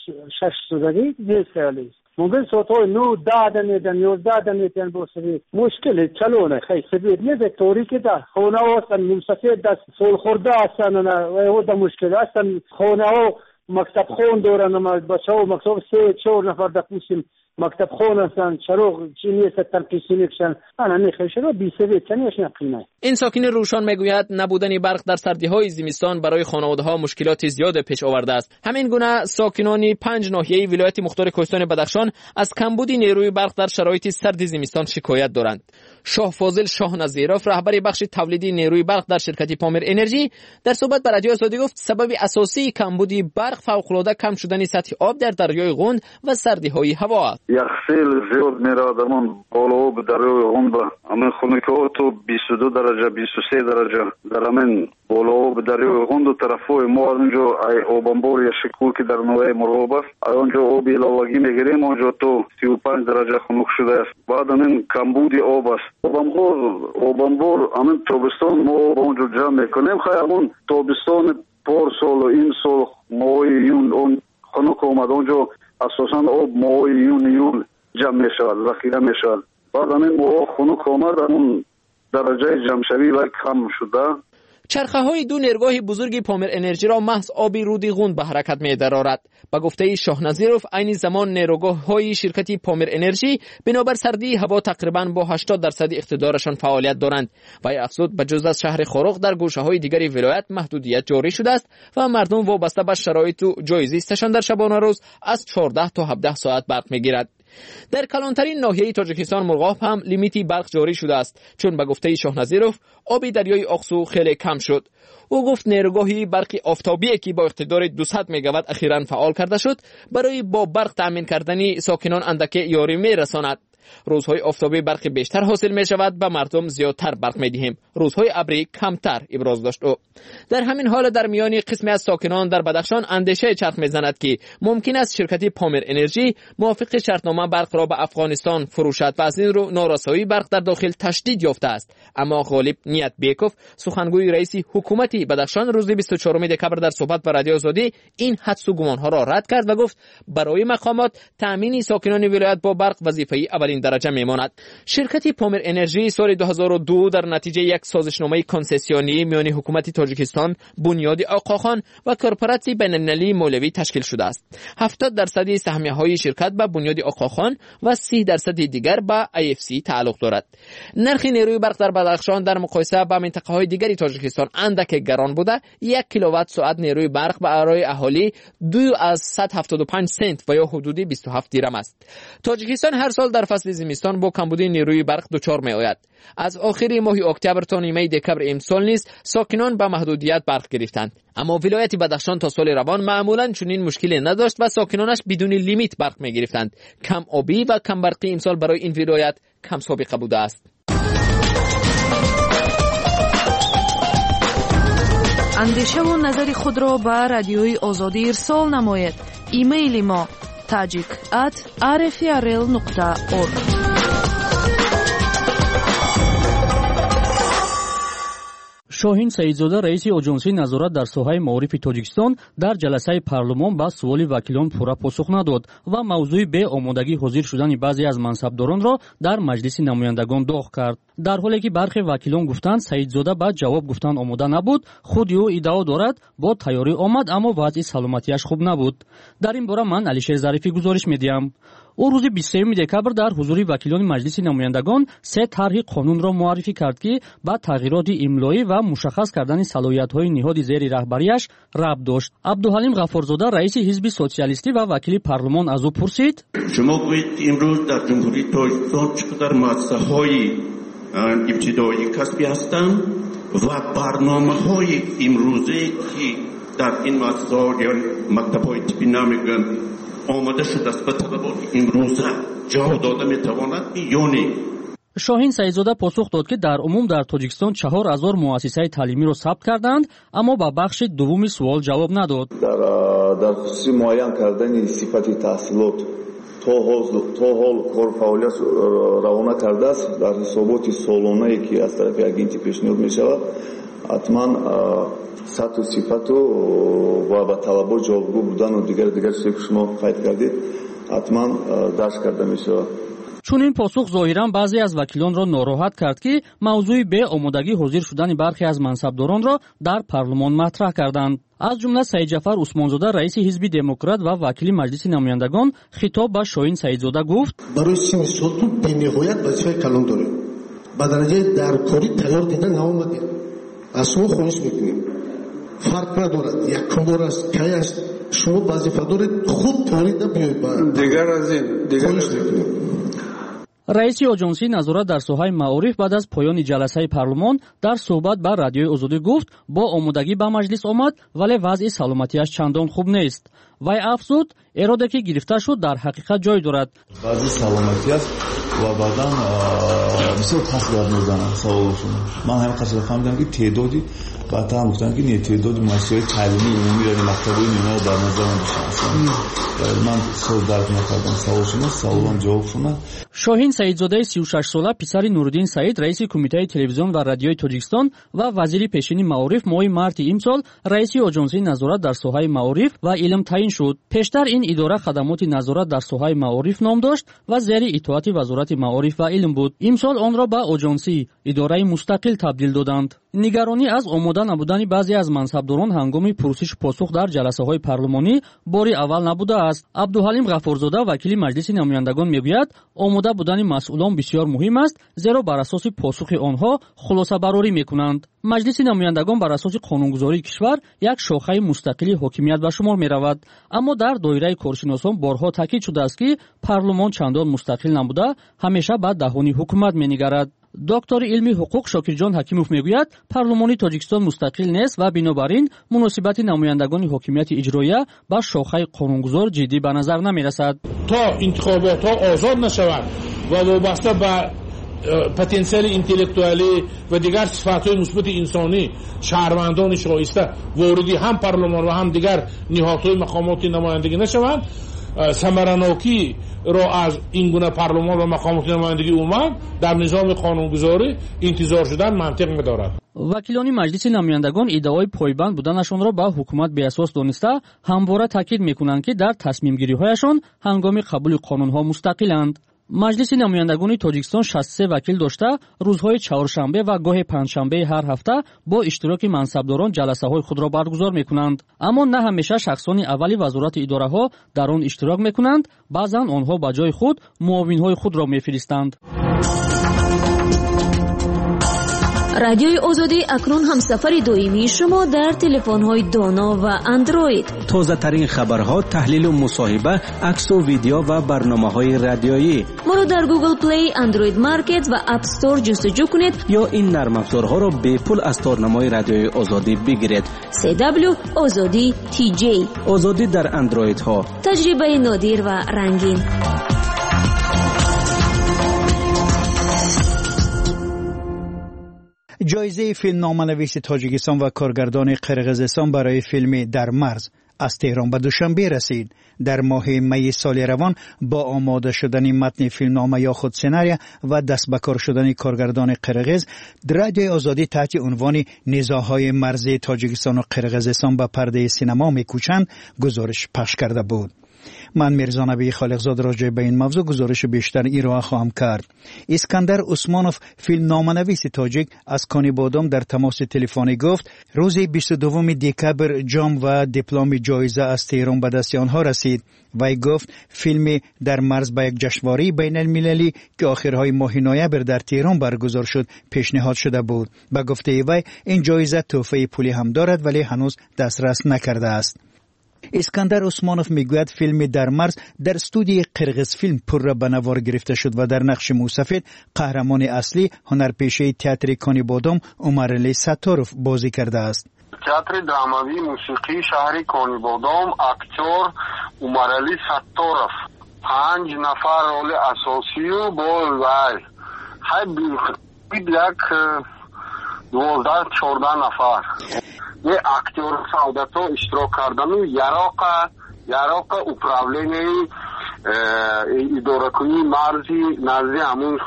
شش سودگی نیست علی ممکن ساعت نو دادن میدن یازده میدن بسری مشکلی چلونه خیلی سبیت نیست طوری که در خونه ها هستن منصفه دست سول خورده هستن و او دا مشکل هستن خونه ها مکتب خون دارن بچه ها مکتب سه چهار نفر دقیقیم مکتب خون هستن چرا چی نیست تنقیسی میکشن انا میخواه شده بی سبیت کنیش نقینه. این ساکن روشان میگوید نبودن برق در سردی های زمستان برای خانواده ها مشکلات زیاد پیش آورده است. همین گونه ساکنان پنج ناحیه ولایت مختار کوهستان بدخشان از کمبود نیروی برق در شرایط سرد زمستان شکایت دارند. شاه فاضل شاه نظیرов رهبر بخش تولیدی نیروی برق در شرکت پامیر انرژی در صحبت با رادیو آزادی گفت سبب اساسی کمبود برق فوق‌العاده کم شدن سطح آب در دریای غوند و سردی های هوا است. یخسیل زیاد میرادمون بالا آب دریای غوند همین خنکات بیست و دو درجه بیست و سه درجه در همین بالا آب دریای غوند و طرفای ما اونجا آبانبار یا شکور که در نوع مرغاب است اونجا آب علاوگی میگیریم اونجا تو سی و پنج درجه خنک شده است. بعد همین کمبود آب است آبانبار آبانبار همین تابستان ما آب اونجا جمع میکنیم خیلی همون تابستان پار سال و این سال ماه یون اون خنک آمد اونجا اساساً آب ماه یون یول جمع میشود ذخیره میشود. بعد همین ماه خنک آمد همون درجه جمع شوی و کم شده. چرخه های دو نیرگاه بزرگ پامیر انرژی را محض آبی رودی غوند به حرکت می درآورد. با گفته شاه نظیرов عین زمان نیروگاه های شرکت پامیر انرژی بنابر سردی هوا تقریبا با هشتاد درصد اقتدارشان فعالیت دارند و افزود به جز از شهر خارق در گوشه های دیگری ولایت محدودیت جاری شده است و مردم وابسته به شرایط و جایزیستشان در شبانه روز از چهارده تا هفده ساعت برق میگیرد. در کلانترین ناحیه تاجیکستان مرغاب هم لیمیتی برق جاری شده است چون به گفته شاه نظیرov آب دریای اقسو خیلی کم شد. او گفت نیروگاهی برق آفتابی که با اقتدار دویست مگاوات اخیراً فعال کرده شد برای با برق تامین کردن ساکنان اندکی یاری میرساند. روزهای آفتابی برق بیشتر حاصل می شود به مردم زیادتر برق می دهیم. روزهای ابری کمتر ابراز داشت او. در همین حال در میان قسمی از ساکنان در بدخشان اندیشه چرخ می زند که ممکن است شرکت پامیر انرژی موافق شرطنامه برق را به افغانستان فروشد و از این رو نارسایی برق در داخل تشدید یافته است. اما غالب نیت بیکوف سخنگوی رئیس حکومت بدخشان روز بیست و چهارم دکبر در صحبت با رادیو آزادی این حدس و گمان ها را رد کرد و گفت برای مقامات تامین ساکنان ولایت با برق وظیفه اولین درجه میماند. شرکت پامیر انرژی سال دو هزار و دو در نتیجه یک سازشنامه کنسسیونی میان حکومت تاجیکستان، بنیاد آقاخان و کورپوراسی بین‌المللی مولوی تشکیل شده است. هفتاد درصد سهمیه های شرکت به بنیاد آقاخان و سی درصد دیگر به ای اف سی تعلق دارد. نرخ نیروی برق در بدخشان در مقایسه با منطقه های دیگری تاجیکستان اندک گران بوده. یک کیلووات ساعت نیروی برق برای اهالی دو از صد و هفتاد و پنج سنت و یا حدود بیست و هفت دیرم است. تاجیکستان هر سال در فصل زمستان با کمبود نیروی برق دچار می آید. از آخر ماه اکتبر تا نیمه دکبر امسال نیز ساکنان به محدودیت برق گرفتند. اما ولایت بدخشان تا سال روان معمولا چنین مشکلی نداشت و ساکنانش بدون لیمیت برق می گرفتند. کم آبی و کم برقی امسال برای این ولایت کم سابقه بوده است. اندیشه و نظر خود را به رادیوی آزادی ارسال نمایید. ایمیل ما تاجیک ات آر اف ای ار ال نقطه اورگ. شاهین سعیدزاده رئیس اژانسی نظارت در ساحه معارف تاجیکستان در جلسه پارلمان با سوال وکیلان پورا پاسخ نداد و موضوع به آمادگی حاضر شدن بعضی از منصبداران را در مجلس نمایندگان داغ کرد. در حالی که برخی وکیلان گفتند سعیدزاده با جواب گفتن آماده نبود، خود او ادعا دارد با تیاری آمد اما وضع سلامتیش خوب نبود. در این باره من علیشیر ظریفی گزارش میدیم. او روز بیست و سوم دکبر در حضور وکیلان مجلس نمایندگان سه طرح قانون را معرفی کرد که با تغییرات املایی و مشخص کردن صلاحیت‌های نهاد زیر رهبریش ربط داشت. عبدالحلیم غفارزاده رئیس حزب سوسیالیستی و وکیل پارلمان از او پرسید: شما گویید امروز در جمهوری تاجیکستان چقدر مؤسسه‌های ابتدایی کسبی هستند و برنامه‌های امروزه که در این مؤسسه‌ها یا مکتب‌های طبی نمیگن آماده شده است به طلبات امروزه جواب داده میتواند یا نه؟ شاهین سعیدزاده پاسخ داد که در عموم در تاجیکستان چهار هزار مؤسسه تعلیمی را ثبت کردند اما با بخش دوم سوال جواب نداد. در در خصوص معین کردن صفت تحصیلات تا حال کار فعالیت روانه کرده است در حسابات سالانه‌ای که از طرف اگنتی پیشنهاد می شود حتما سطح و صفت و با طلبات جوابگو بودن و دیگر دیگر چیزی که شما قید کردید حتما درک کرده می شود. چون این پاسخ ظاهرا بعضی از وکیلان را ناراحت کرد که موضوع به آمادگی حاضر شدن برخی از منصبداران را در پارلمان مطرح کردند. از جمله سعید جعفر عثمانزاده رئیس حزب دموکرات و وکیل مجلس نمایندگان خطاب به شاهین سعیدزاده گفت: برای سی سال تو بی‌نهایت وظیفه کلان داریم. با درجه درکاری تیار دیدن نامدید. از شما خواهش میکنیم فرق ندارد یک بار است کی است شما وظیفه دارید خود تاریده بیایید. دیگر از این دیگر از این رئیس اژانسی نظارت در ساحه معارف بعد از پایان جلسه پارلمان در صحبت با رادیوی آزادی گفت با آمادگی به مجلس آمد ولی وضع سلامتیش چندان خوب نیست. وی افزود اراده که گرفته شد در حقیقت جای دارد. وضع سلامتیش و بعداً بسیار خستگی می‌زنه سوالشون. من همین قصد فهمیدم که تعدادی بعد هم گفتن که نه تعداد مؤسسه‌های تعلیمی عمومی را مکتب‌های نیمه در نظر می‌گیرن. من سوال درک نکردم سوالشون سوالم جوابشون. شاهین سعیدزاده سی و شش ساله پسر نورالدین سعید رئیس کمیته تلویزیون و رادیوی تاجیکستان و وزیر پیشین معارف ماه مارس امسال رئیس اژانسی نظارت در ساحه معارف و علم تعیین شد. پیشتر این اداره خدمات نظارت در ساحه معارف نام داشت و زیر اطاعت وزارت معارف و علم بود. امسال آن را به اژانسی اداره مستقل تبدیل دادند. نگرانی از آماده نبودن بعضی از منصبداران هنگام پرسش پاسخ در جلسه‌های پارلمانی باری اول نبوده است. عبدالحلیم غفارزاده وکیل مجلس نمایندگان میگوید آماده بودن مسئولان بسیار مهم است زیرا بر اساس پاسخ آنها خلاصه برآوری میکنند. مجلس نمایندگان بر اساس قانونگذاری کشور یک شاخه مستقلی حاکمیت به شمار میرود، اما در دایره کارشناسان بارها تاکید شده است که پارلمان چندان مستقل نبوده همیشه به دهان حکومت مینگرد. دکتر علمی حقوق شاکرجان حکیموف میگوید پارلمان تاجیکستان مستقل نیست و بنابراین مناسبت نمایندگان حاکمیت اجراییه با شاخه قانونگذار جدی به نظر نمیرسد. تا انتخابات ها آزاد نشود و وابسته به پتانسیل انتلکتوالی و دیگر صفات‌های مثبت انسانی شهروندان شایسته واردی هم پارلمان و هم دیگر نهادهای مقامات نمایندگی نشوند، ثمرناکی را از این گونه پارلمان و مقامات نمایندگی اومد در نظام قانونگذاری انتظار شدن منطق ندارد. وکیلان مجلس نمایندگان ادعای پایبند بودنشان را به حکومت به اساس دانسته همواره تاکید میکنند که در تصمیم گیری هایشان هنگام قبول قانون ها مستقلند. مجلس نمایندگان تاجیکستان شصت و سه وکیل داشته روزهای چهارشنبه و گاه پنجشنبه هر هفته با اشتراک منصبداران جلسه های خود را برگزار میکنند، اما نه همیشه شخصان اولی وزارت اداره ها در آن اشتراک میکنند. بعضا آنها به جای خود معاون های خود را میفرستند. رادیوی آزادی اکنون همسفر دائمی شما در تلفن‌های دانا و اندروید. تازه ترین خبرها، تحلیل و مصاحبه، عکس و ویدیو و برنامه‌های رادیویی. ما را در گوگل پلی، اندروید مارکت و اپ استور جستجو کنید یا این نرم افزارها را به پول از تارنمای رادیوی آزادی بگیرید. سی دبلیو آزادی تی جی. آزادی در اندروید ها. تجربه نادر و رنگین. جایزه فیلم نامه‌نویس تاجیکستان و کارگردان قرقیزستان برای فیلم در مرز از تهران به دوشنبه رسید. در ماه می سال روان با آماده شدن متن فیلمنامه یا خود سناریو و دست به کار شدن کارگردان قرقیز، رادیوی آزادی تحت عنوان نزاع‌های مرزی تاجیکستان و قرقیزستان به پرده سینما میکوچند گزارش پخش کرده بود. من میرزا نبی خالقزاد راجع به این موضوع گزارش بیشتر ایران خواهم کرد. اسکندر عثمانوف فیلمنامه‌نویس تاجیک از کانی بادام در تماس تلفنی گفت روز بیست و دو دکبر جام و دیپلم جایزه از تهران به دست آنها رسید. وی گفت فیلم در مرز به یک جشنواره بین المللی که آخرهای ماه نوامبر در تهران برگزار شد پیشنهاد شده بود. به گفته وی این جایزه تحفه پولی هم دارد ولی هنوز دسترس نکرده است. اسکندر عثمانوف میگوید فیلم در مرز در استودیوی قرقیز فیلم پر به نوار گرفته شد و در نقش موسفید قهرمان اصلی هنرپیشه تئاتر کانی بادام عمرعلی ستاروف بازی کرده است. تئاتر درامایی موسیقی شهر کانی بادام اکتور عمرعلی ستاروف پنج نفر رول اساسی و با وی های یک دوازده چهارده نفر یه اکتور سعادتو اشتراک کردن و یراق یراق اپراولینی اداره کنی مرزی نزدی همون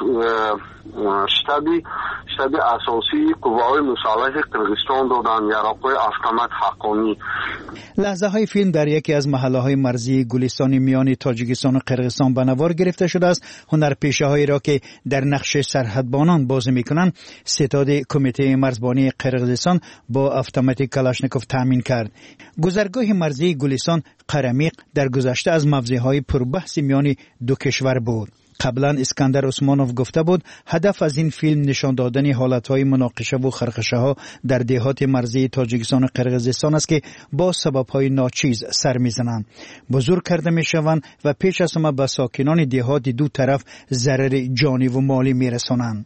شتابی شتابی اساسی قوای مسلح قرقیزستان دادن یراق автомат حقانی. لحظه های فیلم در یکی از محله های مرزی گلستان میان تاجیکستان و قرقیزستان به نوار گرفته شده است. هنرپیشه هایی را که در نقش سرحدبانان بازی میکنند ستاد کمیته مرزبانی قرقیزستان با автомات کلاشنکوف تامین کرد. گذرگاه مرزی گلستان قرمیق در گذشته از موضوعهای پربحث میان دو کشور بود. قبلا اسکندر عثمانوف گفته بود هدف از این فیلم نشان دادن حالتهای مناقشه و خرخشه ها در دهات مرزی تاجیکستان و قرقیزستان است که با سببهای ناچیز سر میزنند، بزرگ کرده میشوند و پیش از همه به ساکنان دهات دو طرف ضرر جانی و مالی میرسانند.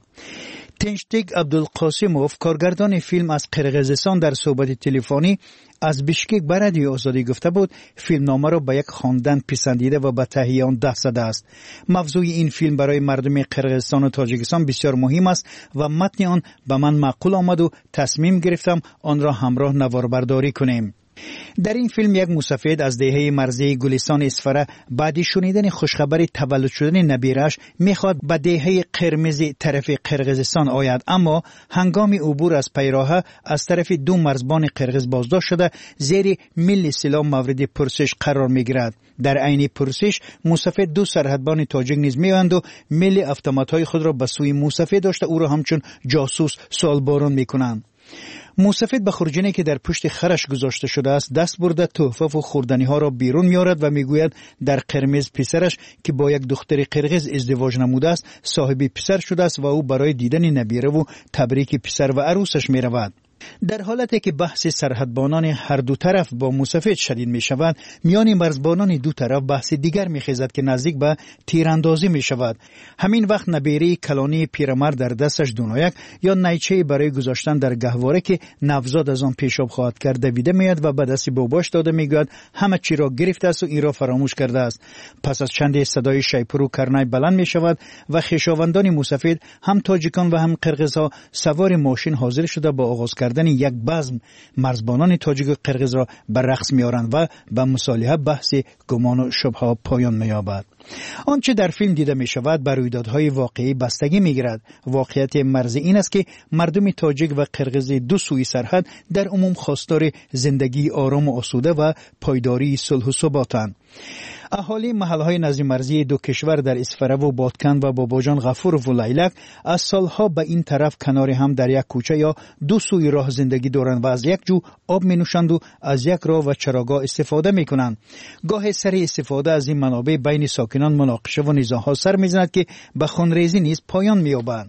تنشتیگ عبدالقاسموف کارگردان فیلم از قرقیزستان در صحبت تلفنی از بیشکک به رادیوی آزادی گفته بود فیلمنامه را به یک خواندن پسندیده و به تهیه آن دست زده است. موضوع این فیلم برای مردم قرقیزستان و تاجیکستان بسیار مهم است و متن آن به من معقول آمد و تصمیم گرفتم آن را همراه نواربرداری کنیم. در این فیلم یک موسفید از دهه مرزی گلستان اسفره بعد شنیدن خوشخبری تولد شدن نبیرش میخواد به دهه قرمز طرف قرقیزستان آید، اما هنگام عبور از پیراه از طرف دو مرزبان قرقیز بازداشت شده زیر ملی سلاح مورد پرسش قرار میگیرد. در عین پرسش موسفید دو سرحدبان تاجیک نیز میآیند و ملی автомات‌های خود را به سوی موسفید داشته او را همچون جاسوس سوالباران میکنند. موسفید به خرجینی که در پشت خرش گذاشته شده است دست برده تحفه و خوردنی ها را بیرون میارد و میگوید در قرمز پسرش که با یک دختر قرقیز ازدواج نموده است صاحب پسر شده است و او برای دیدن نبیره و تبریک پسر و عروسش میرود. در حالتی که بحث سرحدبانان هر دو طرف با موسفید شدید می شود، میان مرزبانان دو طرف بحث دیگر می خیزد که نزدیک به تیراندازی می شود. همین وقت نبیره کلانی پیرمرد در دستش دونایک یا نیچه برای گذاشتن در گهواره که نوزاد از آن پیشاب خواهد کرد دویده میاد و به دست باباش داده میگوید همه چی را گرفته است و این را فراموش کرده است. پس از چند صدای شیپور و کرنای بلند می شود و خویشاوندان موسفید هم تاجیکان و هم قرقیزها سوار ماشین حاضر شده با آغاز کردن یک بزم مرزبانان تاجیک و قرقیز را به رقص میارند و به مصالحه بحث گمان و شبهه پایان مییابد. آنچه در فیلم دیده می شود بر رویدادهای واقعی بستگی می گیرد. واقعیت مرزی این است که مردم تاجیک و قرقیز دو سوی سرحد در عموم خواستار زندگی آرام و آسوده و پایداری صلح و ثباتند. اهالی محلهای نزدیک مرزی دو کشور در اسفره و بادکند و باباجان غفور و لیلک از سالها به این طرف کنار هم در یک کوچه یا دو سوی راه زندگی دارند و از یک جو آب می نوشند و از یک راه و چراگاه استفاده می کنند. گاه سری استفاده از این منابع بین ساکنان مناقشه و نزاع‌ها سر می زند که به خونریزی نیز پایان می یابند.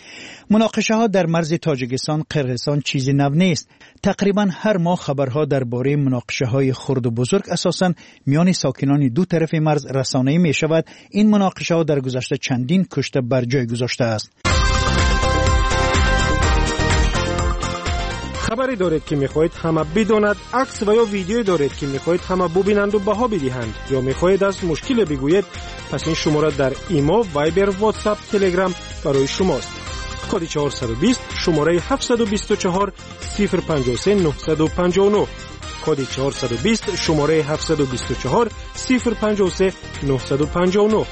مناقشه ها در مرز تاجیکستان قرقیزستان چیزی نو نیست. تقریبا هر ماه خبرها درباره مناقشه های خرد و بزرگ اساساً میان ساکنان دو طرف مرز رسانه‌ای می شود. این مناقشه ها در گذشته چندین کشته بر جای گذاشته است. خبری دارید که میخواهید همه بداند، عکس و یا ویدیویی دارید که میخواهید همه ببینند و بها بدهند، یا میخواهید از مشکل بگویید، پس این شماره در ایمو، وایبر، واتساپ، تلگرام برای شماست. کد چهارصد و بیست شماره هفتصد و بیست و چهار صفر پنجاه و سه نهصد و پنجاه و نه کد چهارصد و بیست شماره هفتصد و بیست و چهار صفر پنجاه و سه نهصد و پنجاه و نه.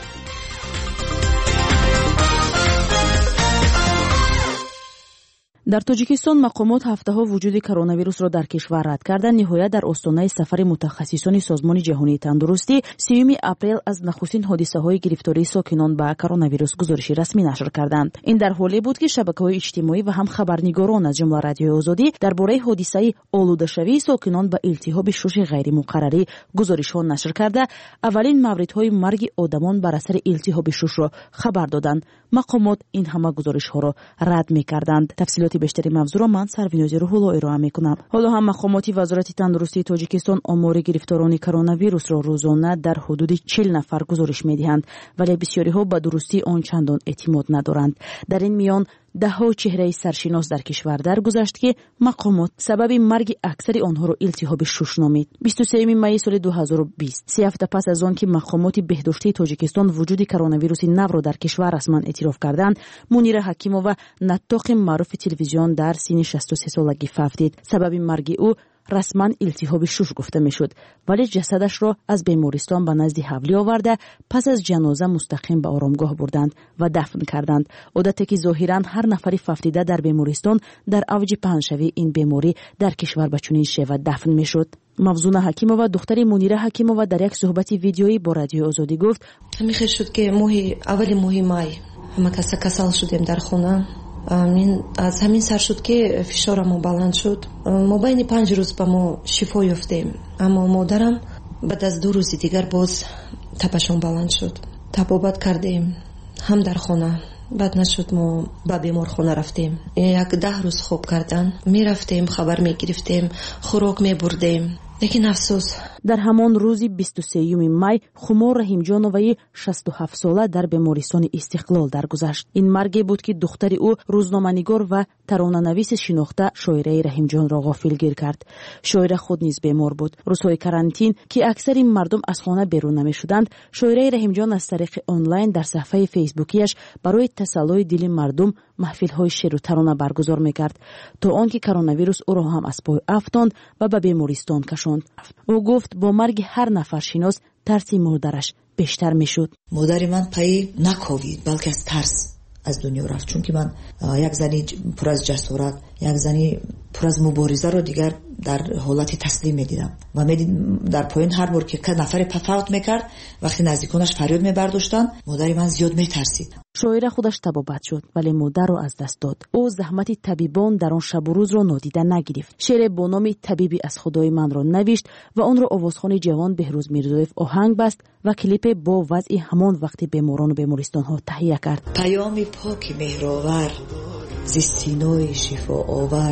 در تاجیکستان مقامات هفته‌ها وجود کرونا ویروس را در کشور رد کردند. نهایت در آستانه سفر متخصصان سازمان جهانی تندرستی سیوم اپریل از نخستین حادثه‌های گرفتاری ساکنان با کرونا ویروس گزارشی رسمی نشر کردند. این در حالی بود که شبکه‌های اجتماعی و هم خبرنگاران از جمله رادیوی آزادی درباره حادثه آلوده‌شوی ساکنان با التهاب شش غیر مقرری گزارش‌ها نشر کرده اولین موردهای مرگ آدمان بر اثر التهاب شش را خبر دادند. مقامات این همه گزارش‌ها را رد می‌کردند. تفصیلات بیشتری موضوع را من سرویناز روح‌الله ارائه می‌کنم. حالا هم مقامات وزارت تندرستی تاجیکستان آمار گرفتاران کرونا ویروس را روزانه در حدود چهل نفر گزارش می‌دهند، ولی بسیاری‌ها به درستی آن چندان اعتماد ندارند. در این میان ده‌ها چهره سرشناس در کشور درگذشت که مقامات سبب مرگ اکثر آنها را التهاب شش نامید. بیست و سوم می سال دو هزار و بیست، سه هفته پس از آن که مقامات بهداشتی تاجیکستان وجود کرونا ویروس نو را در کشور رسما اعتراف کردند، منیر حکیمووا نطاق معروف تلویزیون در سن شصت و سه سالگی فوت. سبب مرگ او رسما التهاب شش گفته میشد، ولی جسدش را از بیمارستان به نزد حولی آورده پس از جنازه مستقیم به آرامگاه بردند و دفن کردند. عادتی که ظاهرا هر نفری فوتیده در بیمارستان در اوج پهنشوی این بیماری در کشور به چنین شیوه دفن میشد. مفزونه حکیمووا دختر منیر حکیمووا در یک صحبت ویدیویی با رادیو آزادی گفت: همین خیر شد که ماهی اولی ماهی مای همه کسا کسال شدیم در خونه. من از همین سر شد که فشارم بلند شد. ما بین پنج روز با ما شفا یافتیم، اما مادرم بعد از دو روز دیگر باز تپشون بلند شد. تبابت کردیم هم در خانه، بعد نشد ما با بیمار خانه رفتیم. یک ده روز خوب کردن، می رفتیم خبر می گرفتیم، خوراک می بردیم، لیکن افسوس. در همان روزی بیست و سوم می خمار رحیمجانوایی شصت و هفت ساله در بیمارستان استقلال درگذشت. این مرگی بود که دختر او روزنامه‌نگار و ترانه‌نویس شناخته شاعره رحیمجان را غافلگیر کرد. شاعره خود نیز بیمار بود. روزهای کرانتین که اکثر مردم از خانه بیرون نمی‌شدند، شاعره رحیمجان از طریق آنلاین در صفحه فیسبوکیش برای تسلای دل مردم محفل‌های شعر و ترانه برگزار می‌کرد تا آنکه کرونا ویروس او را هم از پای افتاند و به بیمارستان کشاند. او گفت با مرگ هر نفر شناس ترسی مادرش بیشتر میشد. مادر من پای نکوید بلکه از ترس از دنیا رفت، چون که من یک زنی پر از جسارت، یک زنی پر از مبارزه رو دیگر در حالت تسلیم میدیدم و میدیدم در پایین هر بار که نفر فوت میکرد وقتی نزدیکانش فریاد میبرداشتن مادر من زیاد میترسید. شاعر خودش تبابت شد ولی مادر را از دست داد. او زحمت طبیبان در آن شب و روز را نادیده نگرفت. شعر با نام طبیبی از خدای من را نوشت و آن را آوازخوان جوان بهروز میرزایف آهنگ بست و کلیپ با وضع همان وقتی بیماران و بیمارستان ها تهیه کرد. پیام پاک مهرآور ز سینای شفا آور،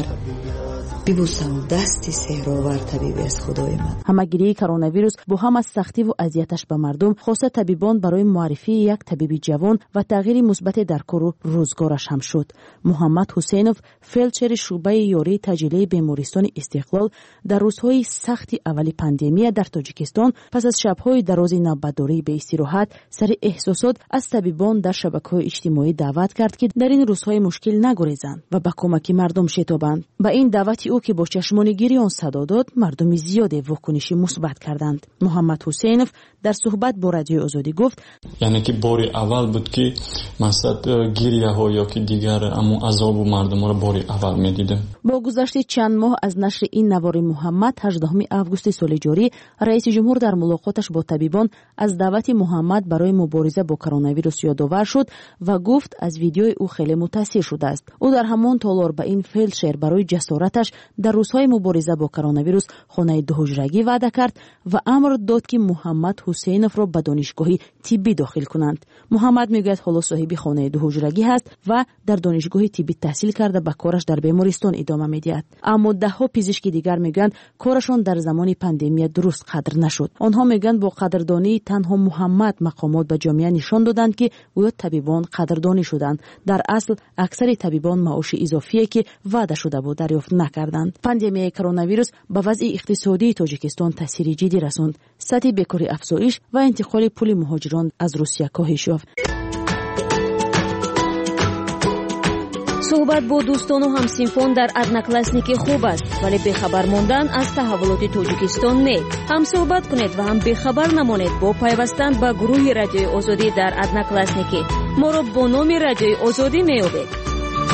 ببوسم دستی سحرآور طبیبی از خدای من. همه‌گیری کرونا ویروس با هم از سختی و اذیتش به مردم خاصه طبیبان برای معرفی یک طبیب جوان و تغییر مثبت در کار و روزگارش هم شد. محمد حسینوف فلچر شعبه یاری تجلی بیمارستان استقلال در روزهای سخت اول پاندمی در تاجیکستان پس از شب‌های دراز نوبتداری به استراحت سر احساسات از طبیبان در شبکه‌های اجتماعی دعوت کرد که در این روزهای مشکل نگریزند و به کمک مردم شتابند. با این دعوت او که با چشمانگیری آن صدا داد مردم زیاده واکنشی مثبت کردند. محمد حسینوف در صحبت با رادیو آزادی گفت: یعنی که بار اول بود که مثلا گریه ها یا که دیگر اما عذاب و مردم را بار اول میدیدم. با گذشت چند ماه از نشر این نوار محمد هجدهم آگوست سال جاری رئیس جمهور در ملاقاتش با طبیبان از دعوت محمد برای مبارزه با کرونا ویروس یادآور شد و گفت از ویدیوی او خیلی متاثر شده است. او در همان تالار به این فلچر برای جسارتش در روزهای مبارزه با کرونا ویروس خانه دو حجرگی وعده کرد و امر داد که محمد حسینوف را به دانشگاهی طبی داخل کنند. محمد میگوید حالا صاحب خانه دو حجرگی هست و در دانشگاه طبی تحصیل کرده به کارش در بیمارستان ادامه میدهد. اما ده ها پزشک دیگر میگن کارشان در زمان پاندمی درست قدر نشد. آنها میگن با قدردانی تنها محمد مقامات به جامعه نشان دادند که او طبیبان قدردانی شدند. در اصل اکثر طبیبان معاش اضافی که وعده شده بود دریافت نکردند. پاندمی کرونا ویروس به وضع اقتصادی تاجیکستان تاثیر جدی رساند. سطح بیکاری افزایش و انتقال پول مهاجران از روسیه کاهش یافت. صحبت با دوستان و همسینفان در ادناکلاسنیکی خوب است، ولی بخبر ماندن از تحولات تاجیکستان نه. هم صحبت کنید و هم بخبر نمانید با پیوستن به گروه رادیوی آزادی در ادناکلاسنیکی. ما را با نام رادیوی آزادی میابید.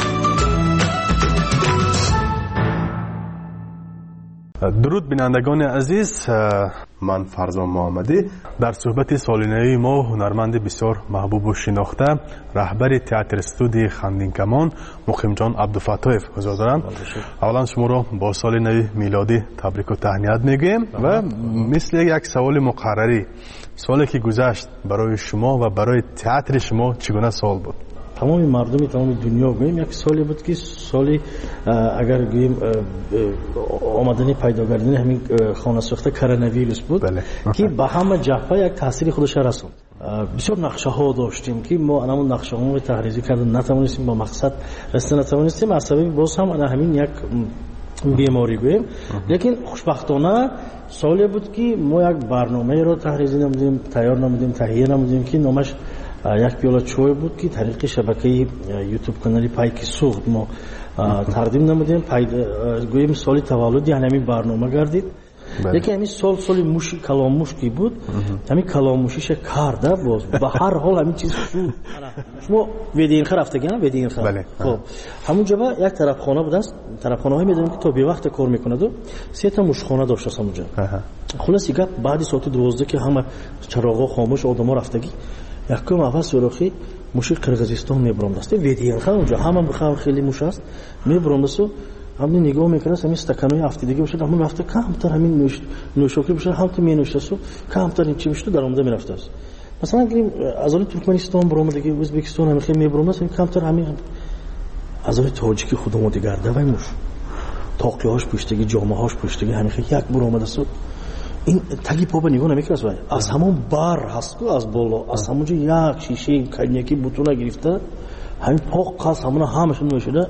درود بینندگان عزیز، من فرزان محمدی در صحبت سالانه ما هنرمند بسیار محبوب و شناخته رهبر تئاتر استودیوی خندین کمان مقیم جان عبدالفتاحیف حضور دارم. اولا شما را با سال نو میلادی تبریک و تهنیت میگیم و مثل یک سوال مقرری، سالی که گذشت برای شما و برای تئاتر شما چگونه سال بود؟ تمام مردم تمام دنیا گویم یک سالی بود که سالی اگر گویم آمدنی پیدا کردن همین خانه سوخته کرونا ویروس بود که به همه جبهه یک تاثیر خودش رسوند. بسیار نقشه ها داشتیم که ما همون نقشه ها رو تحریزی کردن نتوانستیم با مقصد رسیدن نتوانستیم از سبب باز هم همین یک بیماری گویم. لیکن خوشبختانه سالی بود که ما یک برنامه رو تحریزی نمودیم، تیار نمودیم، تهیه نمودیم که نامش یک پیاله چای بود که طریق شبکه یوتیوب کانالی پایکی سوخت ما تقدیم نمودیم. گویم سالی تولدی همین برنامه گردید. لیکن همین سال سالی موشی کلاموش کی بود، همین کلاموشیش کرده باز به هر حال همین چیز شد. شما ویدین خر رفته گن ویدین خر خب همونجا با یک طرف خانه بود است، طرف خانه های میدونیم که تا به وقت کار میکنه دو سه تا مشخانه داشته است اونجا. خلاص دیگه بعد ساعت دوازده که همه چراغا خاموش آدما رفتگی یکم اول سوراخی موشی قرغیزستان میبرم دسته ویدین خر اونجا همه بخوام خیلی موش است میبرم دستو همین نگاه میکنه همین استکانوی هفتگی باشه همون رفته کمتر همین نوش نوشوکی باشه هم تو می نوشته سو کمتر این چی میشه در اومده میرفته است. مثلا گریم از اون ترکمنستان برام دیگه ازبکستان هم خیلی میبرم است کمتر همین از اون تاجیکی خودمون دیگه داوای موش تاقیهاش پشتگی جامه هاش پشتگی همین خیلی یک برام است. این تگی پا به نگاه نمیکنه وای از همون بار هست کو از بالا از همونجا یک شیشه کنیکی بوتونه گرفته همین پاک قاس همون همشون نوشده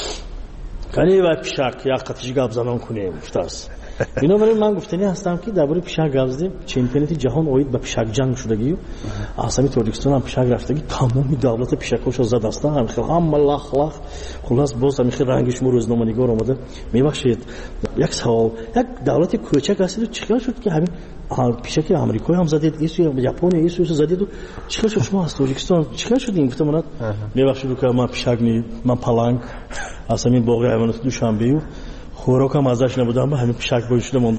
کاری و پیشک یک قطعی گاب زنان کنیم مفتاس. بنابراین من گفتنی هستم که درباره پیشک گاب زدیم چمپیوناتی جهان اوید با پیشک جنگ شدگی و اصلا تاجیکستان هم پیشک رفتگی تمامی دولت پیشکاشو زد است هم خیلی هم الله الله خلاص باز هم خیلی رنگش مو روزنامه‌نگار اومده. میبخشید یک سوال یک دولت کوچک است چیکار شد که همین پیشک آمریکایی هم زدید ایسو ژاپنی ایسو زدید و چیکار شد شما از تاجیکستان چیکار شدین گفتم من میبخشید که من پیشک نی من پلنگ اصلا این باقی حیوانات دوشنبه خوراکم ازش نبودم به همین پیشک بوشته موندم.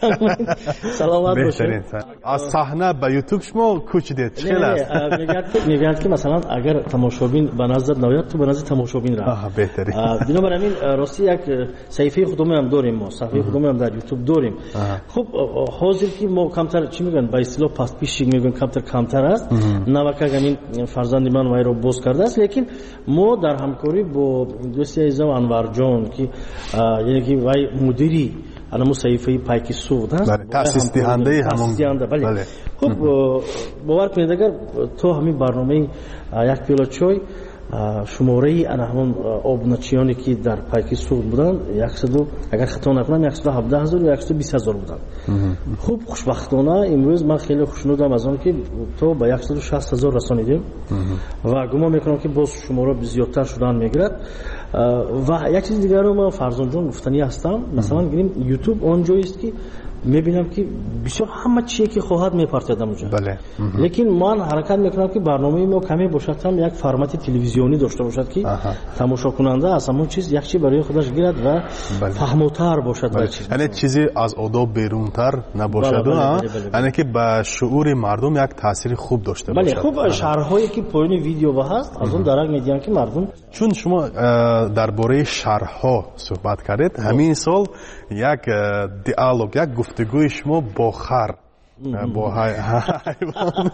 سلامت باشید. از صحنه به یوتیوب شما کوچ دید چه است؟ میگن که مثلا اگر تماشابین به نظر نمیاد تو به نظر تماشابین را. آها بهتره. بنابراین راستی یک صفحه خودمون هم داریم ما صفحه خودمون هم در یوتیوب داریم. خب حاضر که ما کمتر چی میگن به اصطلاح پاست پیش میگن کمتر کمتر است. نوکا همین فرزند من وای رو باز کرده است لیکن ما در همکاری با دوستی عزیزم انور جان که یعنی که وای مدیری الان صحیفه پایکی سود هست تاسیس دهنده همون بله. خب باور کنید اگر تو همین برنامه یک پیاله چای شماره انا همون آبناچیانی که در پایکی سود بودن صد اگر خطا نکنم صد و هفده هزار یا صد و بیست هزار بودن. خوب خوشبختانه امروز من خیلی خوشنودم از آن که تو با صد و شصت هزار رسانیدیم و گمان میکنم که باز شماره زیادتر شدن میگیرد. و یک چیز دیگر رو من فرزند جان گفتنی هستم مثلا گریم یوتیوب اونجایی است که میبینم که بسیار همه چیزی که خواهد میپرتادم اونجا بله. لیکن من حرکت میکنم که برنامه ما کمی باشد هم یک فرمت تلویزیونی داشته باشد که تماشا کننده از همون چیز یک چی برای خودش گیرد و بله. فهموتر باشد بله. یعنی چیزی از آداب بیرونتر نباشد بله بله بله بله. یعنی که به شعور مردم یک تاثیر خوب داشته بله. باشد. خوب شرحهایی که پایین ویدیو هست از اون درک میدین که مردم چون شما درباره شرحها صحبت کردید همین سال یک دیالوگ یک گفتگوی شما با خر با حیوان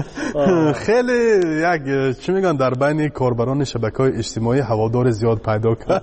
خیلی یک چی میگن در بین کاربران شبکه‌های اجتماعی هوادار زیاد پیدا کرد.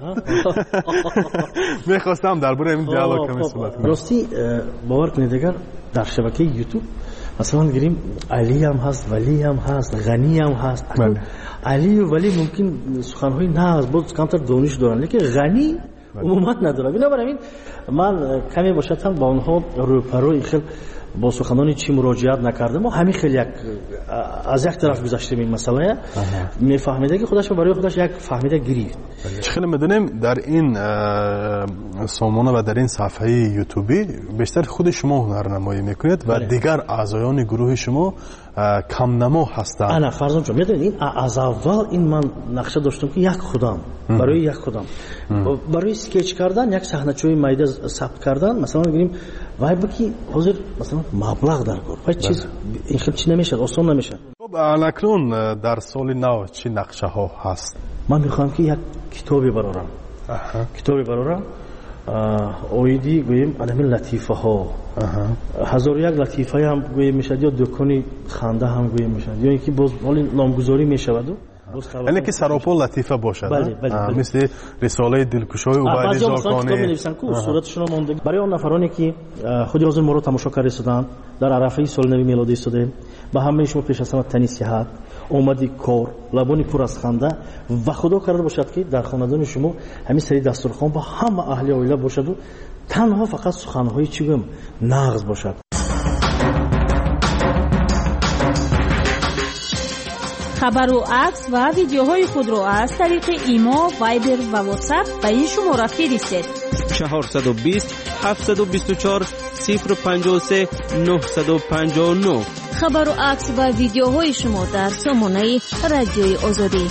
میخواستم درباره این دیالوگ کمی صحبت کنم. راستی باور کنید اگر در شبکه یوتیوب مثلا گریم علی هم هست ولی هم هست غنی هم هست علی و ولی ممکن سخن‌های نه از بود کمتر دانش دارن لیکن غنی عموما نداره. بنابراین من کمی باشد هم با اونها روپروی خیلی با سخنانی چی مراجعت نکرده. ما همین خیلی یک از یک طرف گذاشتیم این مسئله، میفهمیده که خودش برای خودش یک فهمیده گرفت. خیلی میدونیم در این سامانه و در این صفحه یوتیوبی بیشتر خود شما هنرنمایی میکنید و دیگر اعضایان گروه شما کم نما هستند. انا فرضاً چون میدونید این از اول این من نقشه داشتم که یک خودم برای یک خودم برای اسکچ کردن یک صحنه‌چوی میده ثبت کردن، مثلا میگیم وای بکی حاضر مثلا مبلغ در کار وای چیز این خیلی چی نمیشه، آسان نمیشه. خب الان در سال نو چی نقشه ها هست؟ من میخوام که یک کتابی برارم. کتابی برارم اویدی گویم علمی لطیفه ها هزار یک لطیفه هم گویم میشد یا دکانی خنده هم گویم میشد یا اینکه باز مالی نامگذاری میشود یعنی که سراپا لطیفه باشد. بله بله بله. مثل رساله دلکشای عبید زاکانی می‌نویسن که صورتشون مونده برای اون نفرانی که خود حاضر ما رو تماشا کردن در عرفه سال نو میلادی شده به همه شما پیش از همه تنی صحت اومدی کار لبانی پر از خنده و خدا کرده باشد که در خاندان شما همین سری دسترخوان با همه اهل عائله باشد و تنها فقط سخن‌های چی گم نغز باشد. خبر و عکس و ویدیوهای خود را از طریق ایما، وایبر و واتساپ به این شماره فرستید. چهارصد و بیست هفتصد و بیست و چهار صفر پنجاه و سه نهصد و پنجاه و نه. خبر و عکس و ویدیوهای شما در سامانه رادیوی آزادی.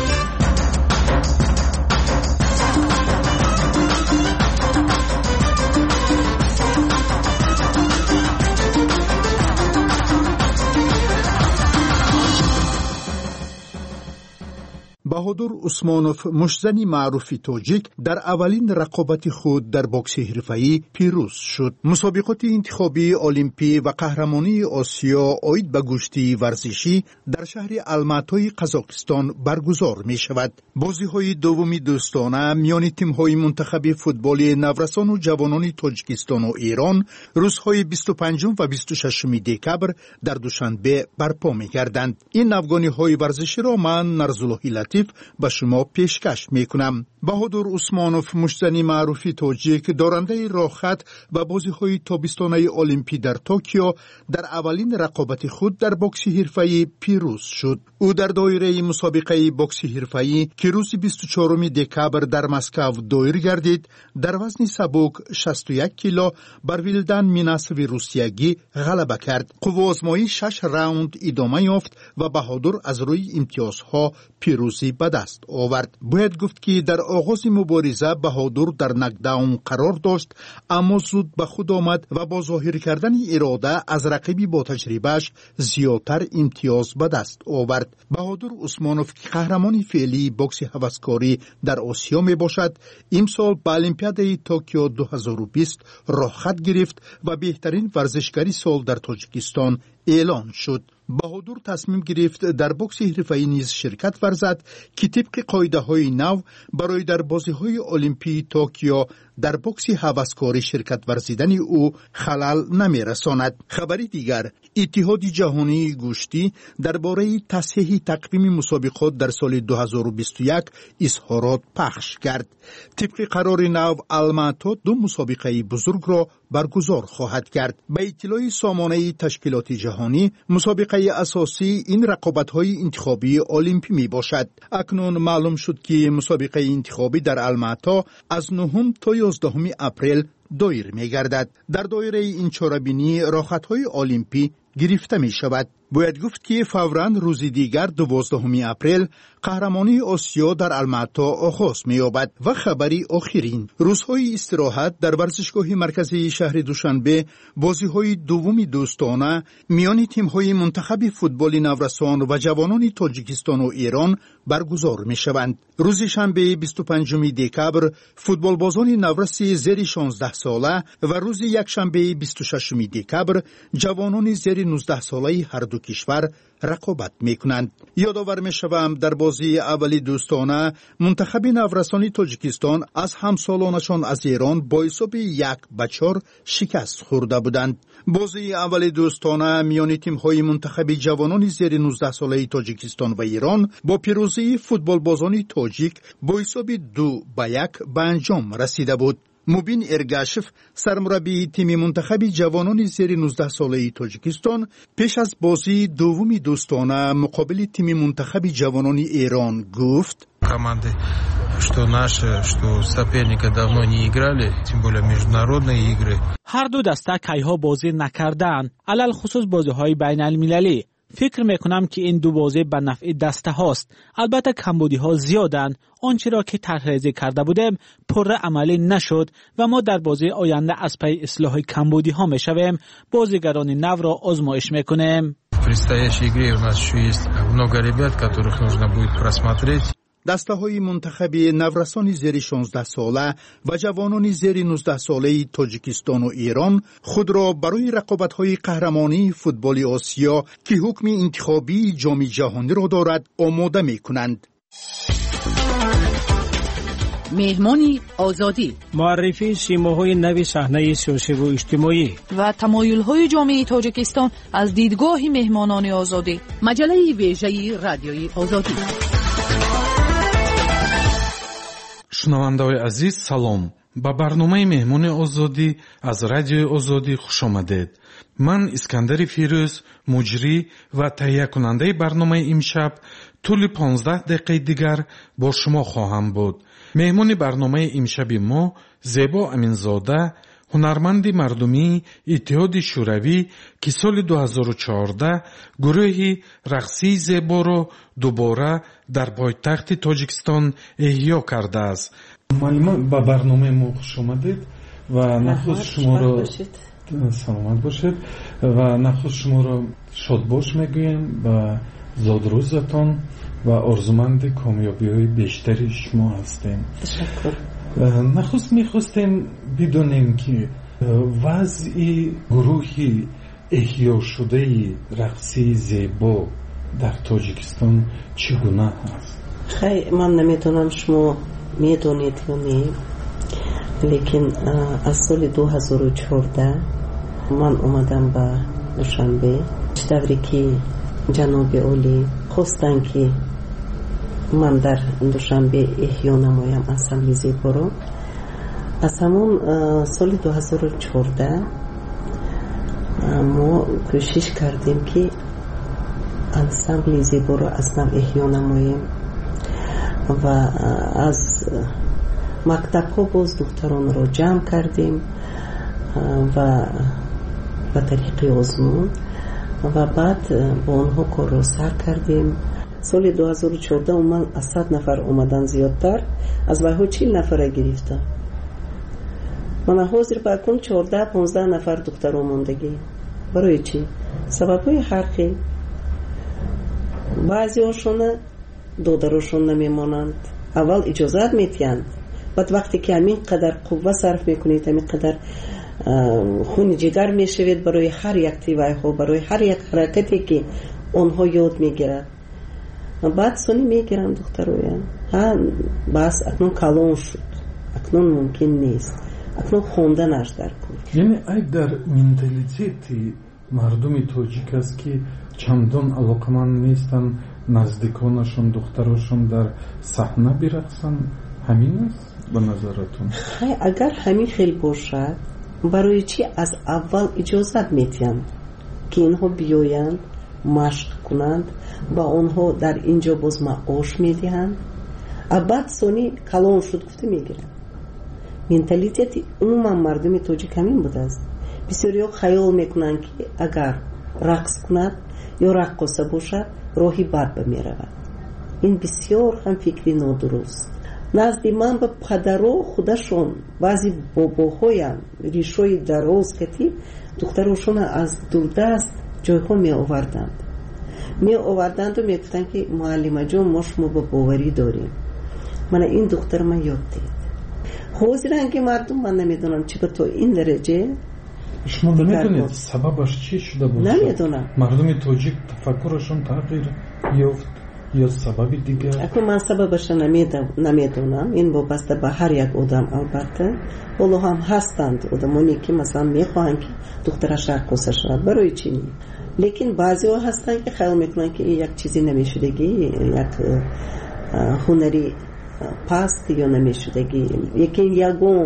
بهادر عثمانوف مشزنی معروف تاجیک در اولین رقابت خود در بوکس حرفه‌ای پیروز شد. مسابقات انتخابی المپی و قهرمانی آسیا عاید به گشتی ورزشی در شهر الماتای قزاقستان برگزار می شود. بازی‌های دومی دوستانه میان تیم‌های منتخب فوتبال نورسان و جوانان تاجیکستان و ایران روزهای بیست و پنجم و بیست و ششم دکبر در دوشنبه برپا می‌گردند. این افغانی‌های ورزشی را من نرزالله لطیف به شما پیشکش میکنم. بهادر عثمانوف مشزنی معروف تاجیک دارنده راهخط و بازی‌های تابستانه المپی در توکیو در اولین رقابت خود در بوکس حرفه‌ای پیروز شد. او در دایره مسابقه بوکس حرفه‌ای که روز بیست و چهارم دکبر در مسکو دایر گردید در وزن سبک شصت و یک کیلو بر ویلدن میناسوی روسیگی غلبه کرد. قوه آزمایی شش راوند ادامه یافت و بهادر از روی امتیازها پیروزی به دست آورد. باید گفت که در آغاز مبارزه بهادر در نکداون قرار داشت، اما زود به خود آمد و با ظاهر کردن اراده از رقیبی با تجربهش زیادتر امتیاز به دست آورد. بهادر عثمانوف که قهرمان فعلی بوکس هوسکاری در آسیا می باشد، امسال به المپیاد توکیو دو هزار و بیست راه خط گرفت و بهترین ورزشکاری سال در تاجیکستان اعلان شد. بهادر تصمیم گرفت در بوکس حرفه‌ای نیز شرکت ورزد که طبق قاعده‌های نو برای در بازی‌های المپی توکیو در بوکس هوسکاری شرکت ورزیدن او خلل نمی‌رساند. خبری دیگر، اتحاد جهانی گوشتی درباره تصحیح تقویم مسابقات در سال دو هزار و بیست و یک اظهارات پخش کرد. طبق قرار نو الماتا دو مسابقه بزرگ را برگزار خواهد کرد. به اطلاع سامانه تشکیلات جهانی، مسابقه اساسی این رقابت‌های انتخابی المپی می باشد. اکنون معلوم شد که مسابقه انتخابی در الماتا از نهم تا یازدهم اپریل دایر می گردد. در دایره این چاره‌بینی راهخط‌های المپی گرفته می شود. باید گفت که فوراً روز دیگر دوازدهم اپریل قهرمانی آسیا در الماتا آغاز می یابد. و خبری آخرین، روزهای استراحت در ورزشگاه مرکزی شهر دوشنبه بازی‌های دومی دوستانه میان تیم‌های منتخب فوتبال نورسان و جوانان تاجیکستان و ایران برگزار می شوند. روز شنبه بیست و پنجم دکبر فوتبال بازان نورس زیر شانزده ساله و روز یکشنبه بیست و ششم دکبر جوانان زیر نوزده ساله هر دو کشور رقابت میکنند. یادآور میشوم در بازی اولی دوستانه منتخب نورسان تاجیکستان از همسالانشان از ایران با حساب یک به چهار شکست خورده بودند. بازی اولی دوستانه میان تیم‌های منتخب جوانان زیر نوزده ساله تاجیکستان و ایران با پیروزی فوتبال بازان تاجیک با حساب دو به یک به انجام رسیده بود. مبین ارگاشف سرمربی تیم منتخب جوانان زیر نوزده ساله تاجیکستان پیش از بازی دومی دوستانه مقابل تیم منتخب جوانان ایران گفت: команды, что наши, что соперника давно не играли, тем более международные игры. هر دو دسته کیها بازی نکردن، علل خصوص بازی‌های بین المللی. فکر میکنم که این دو بازی به نفع دسته هاست. البته کمبودی ها زیادن. آنچه را که طرح‌ریزی کرده بودیم پر عملی نشد و ما در بازی آینده از پی اصلاح کمبودی ها میشویم. بازیگران نو را آزمایش میکنیم. В предстоящей игре у нас еще есть много ребят, которых нужно будет просмотреть. دسته های منتخب نورسان زیر شانزده ساله و جوانان زیر نوزده ساله تاجیکستان و ایران خود را برای رقابت های قهرمانی فوتبال آسیا که حکم انتخابی جام جهانی را دارد آماده می کنند. مهمانی آزادی، معرفی سیماهای نوی صحنه سیاسی و اجتماعی و تمایل‌های جامعه تاجیکستان از دیدگاه مهمانان آزادی. مجله ویژه رادیوی آزادی. шунавандаҳои азиз салом, ба барномаи меҳмони озодӣ аз радиои озодӣ хуш омадед. ман искандари фирӯз, муҷрӣ ва таҳиякунандаи барномаи имшаб тӯли понздаҳ дақиқаи дигар бо шумо хоҳам буд. меҳмони барномаи имшаби мо зебо аминзода, ҳунарманди мардумии иттиҳоди шӯравӣ ки соли дуҳазору чаҳордаҳ гурӯҳи рақсии зеборо дубора дар пойтахти тоҷикистон эҳьё кардааст. маълума ба барномаи мо хуш омадед ва нахуст шуморо саломат бошед ва нахуст шуморо шодбош мегӯем ба зодрӯзатон ва орзуманди комёбиҳои бештари шумо ҳастем. ташаккур. нахуст мехостем бидонем ки вазъи гурӯҳи эҳьёшудаи рақсии зебо дар тоҷикистон чӣ гуна ҳаст? хай ман намедонам шумо медонед ё не, лекин аз соли дуҳазору чаҳордаҳ ман омадам ба душанбе давре ки ҷаноби олӣ хостанд ки ман дар душанбе эҳьё намоям асамблии зеборо. аз ҳамон соли дуҳазору чаҳордаҳ мо кӯшиш кардем ки ансамблии зеборо аз нав эҳьё намоем ва аз мактабҳо боз духтаронро ҷамъ кардем ва ба тариқи озмун ва баъд бо онҳо корро сар кардем. соли дуҳазору чаҳордаҳ умуман аз сад нафар омадан зиёдтар, аз вайҳо чил нафара гирифта. мана ҳозир ба акун чаҳордаҳ понздаҳ нафар духтаро мондагӣ. барои чӣ? сабабҳои ҳарқӣ. баъзеҳошона додарошон намемонанд, аввал иҷозат метиҳанд, баъд вақте ки ҳамин қадар қувва сарф мекунед, ҳамин қадар хуни ҷигар мешавед барои ҳар як тивайҳо, барои ҳар як ҳаракате ки онҳо ёд мегиранд, баъд сони мегиранд духтароя. ҳа бас акнун калон шуд, акнун мумкин нест, акнун хонданаш дар кор. яъне ай дар менталитети мардуми тоҷик аст ки чандон алоқаманд нестанд наздиконашон духтарошон дар саҳна бирақсанд. ҳамин аст ба назаратон? хай агар ҳамин хел бошад, барои чӣ аз аввал иҷозат метиҳанд ки инҳо биёянд машқ кунанд, ба онҳо дар инҷо боз маош медиҳанд, а баъд сони калон шуд гуфта мегиранд. менталитети умуман мардуми тоҷик ҳамин будааст. бисёриҳо хаёл мекунанд ки агар рақс кунад ё раққоса бошад, роҳи бад ба меравад. ин бисёр ҳам фикри нодуруст. назди ман ба падаро худашон баъзи бобоҳоям ришои дароз кати духтарошона аз дурдаст ҷойҳо меоварданд меоварданду мегуфтанд ки муаллимаҷон мо шумо ба боварӣ дорем. мана ин духтар ман ёд дид. ҳозиранги мардум ман намедонам чӣ ба то ин дараҷа. шумо намедонед сабабаш чӣ шуда бошад? намедонам. мардуми тоҷик тафаккурашон тағйир ёфт ё сабаби дигар? акун ман сабабаша намедонам. ин вобаста ба ҳар як одам албатта. ҳоло ҳам ҳастанд одамоне ки масалан мехоҳанд ки духтараш раққоса шавад. барои чӣ не? лекин баъзеҳо ҳастанд ки хаёл мекунанд ки як чизи намешудагӣ, як ҳунари паст ё намешудагӣ, лекин ягон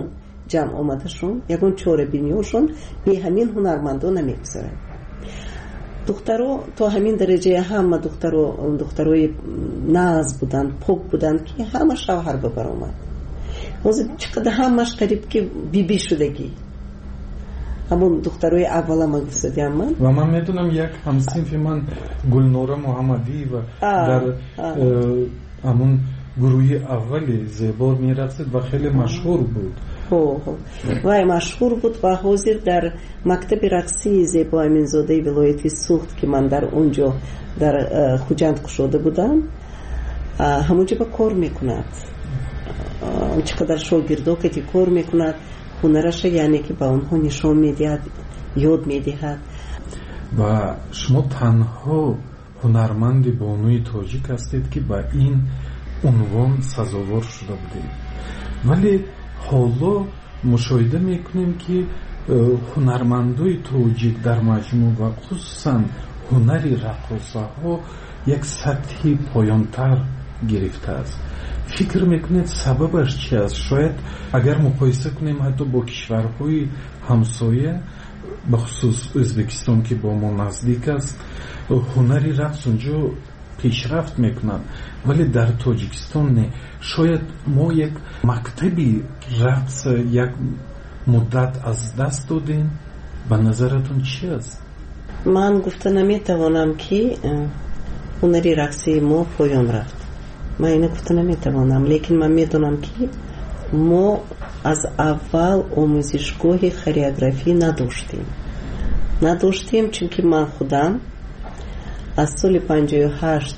جمع آمدشون یکون چهار بینیوشون به همین هنرمندان نمیگذاره. دخترها تا همین درجه همه دخترها دخترای ناز بودن، پاک بودن که همه شوهر ببر اومد. حاضر چقدر همش قریب که بی بی شدگی. همون دخترای اولا ما گفتیم من. و من میدونم یک همسنف من گلنورا محمدی و در همون گروه اولی زیبا میرقصید و خیلی مشهور بود. و مشهور بود و حاضر در مکتب رقصی زیبا امینزاده ولایتی سوخت که من در اونجا در خوجند کشوده بودم همونجا با کار میکند. چقدر شاگردها که کار میکند هنرش یعنی که با اونها نشان میدهد، یاد میدهد. و شما تنها هنرمند بانوی تاجیک هستید که با این عنوان سزاوار شده بودید. ولی حالا مشاهده میکنیم که هنرمندای تاجیک در مجموع و خصوصا هنری رقاصه ها یک سطحی پایانتر گرفته است. فکر میکنید سببش چی است؟ شاید اگر مقایسه کنیم حتی با کشورهای همسایه به خصوص ازبکستان که با ما نزدیک است هنری رقص اونجا پیشرفت میکنند ولی در تاجیکستان نه. شاید ما یک مکتبی رقص یک مدت از دست دادیم. به نظرتون چی است؟ من گفته نمیتوانم که هنری رقصی ما پایان رفت. من اینو گفته نمیتوانم، لیکن من میدونم که ما از اول آموزشگاه خریوگرافی نداشتیم نداشتیم چون که من خودم از سال پنجاه و هشت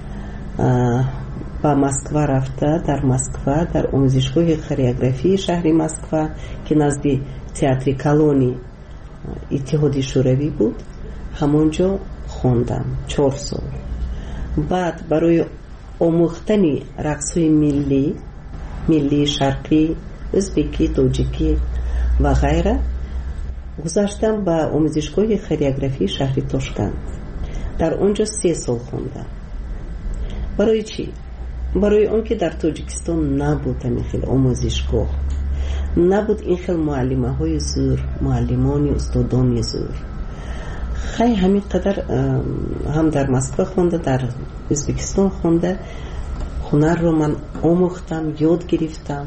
با مسکو رفته در مسکو در آموزشگاه خریوگرافی شهر مسکو که نزدیک تئاتر کلونی اتحادیه شوروی بود همونجا خوندم چهار سال. بعد برای آموختن رقص‌های ملی ملی شرقی، ازبکی، تاجیکی و غیره گذاشتم به آموزشگاه خریوگرافی شهر تاشکند. در اونجا سه سال خوندم. برای چی؟ برای اون که در تاجیکستان نبود این خیلی آموزشگاه، نبود این خیلی معلمه های زور، معلمانی استادانی زور. خیلی همین قدر هم در مسکو خونده، در ازبکستان خونده، هنر رو من آموختم، یاد گرفتم.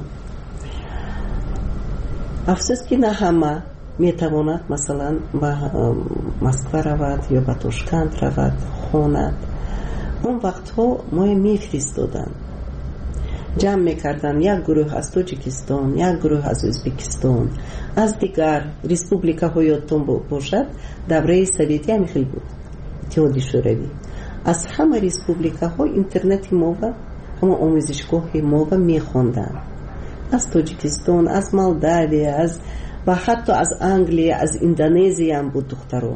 افسوس که نه همه میتواند مثلا به مسکو رود یا به تاشکند رود خواند. اون وقت ها ما میفرستادن، جمع میکردن یک گروه از تاجیکستان، یک گروه از ازبکستان، از دیگر ریسپوبلیکا ها یادتون باشد دوره سوویتی هم خیلی بود، اتحادیه شوروی. از همه ریسپوبلیکا ها اینترنت ما و همه آموزشگاه ما و میخوندن، از تاجیکستان، از مالداوی، از و حتی از انگلیه، از اندونزی هم بود دختران.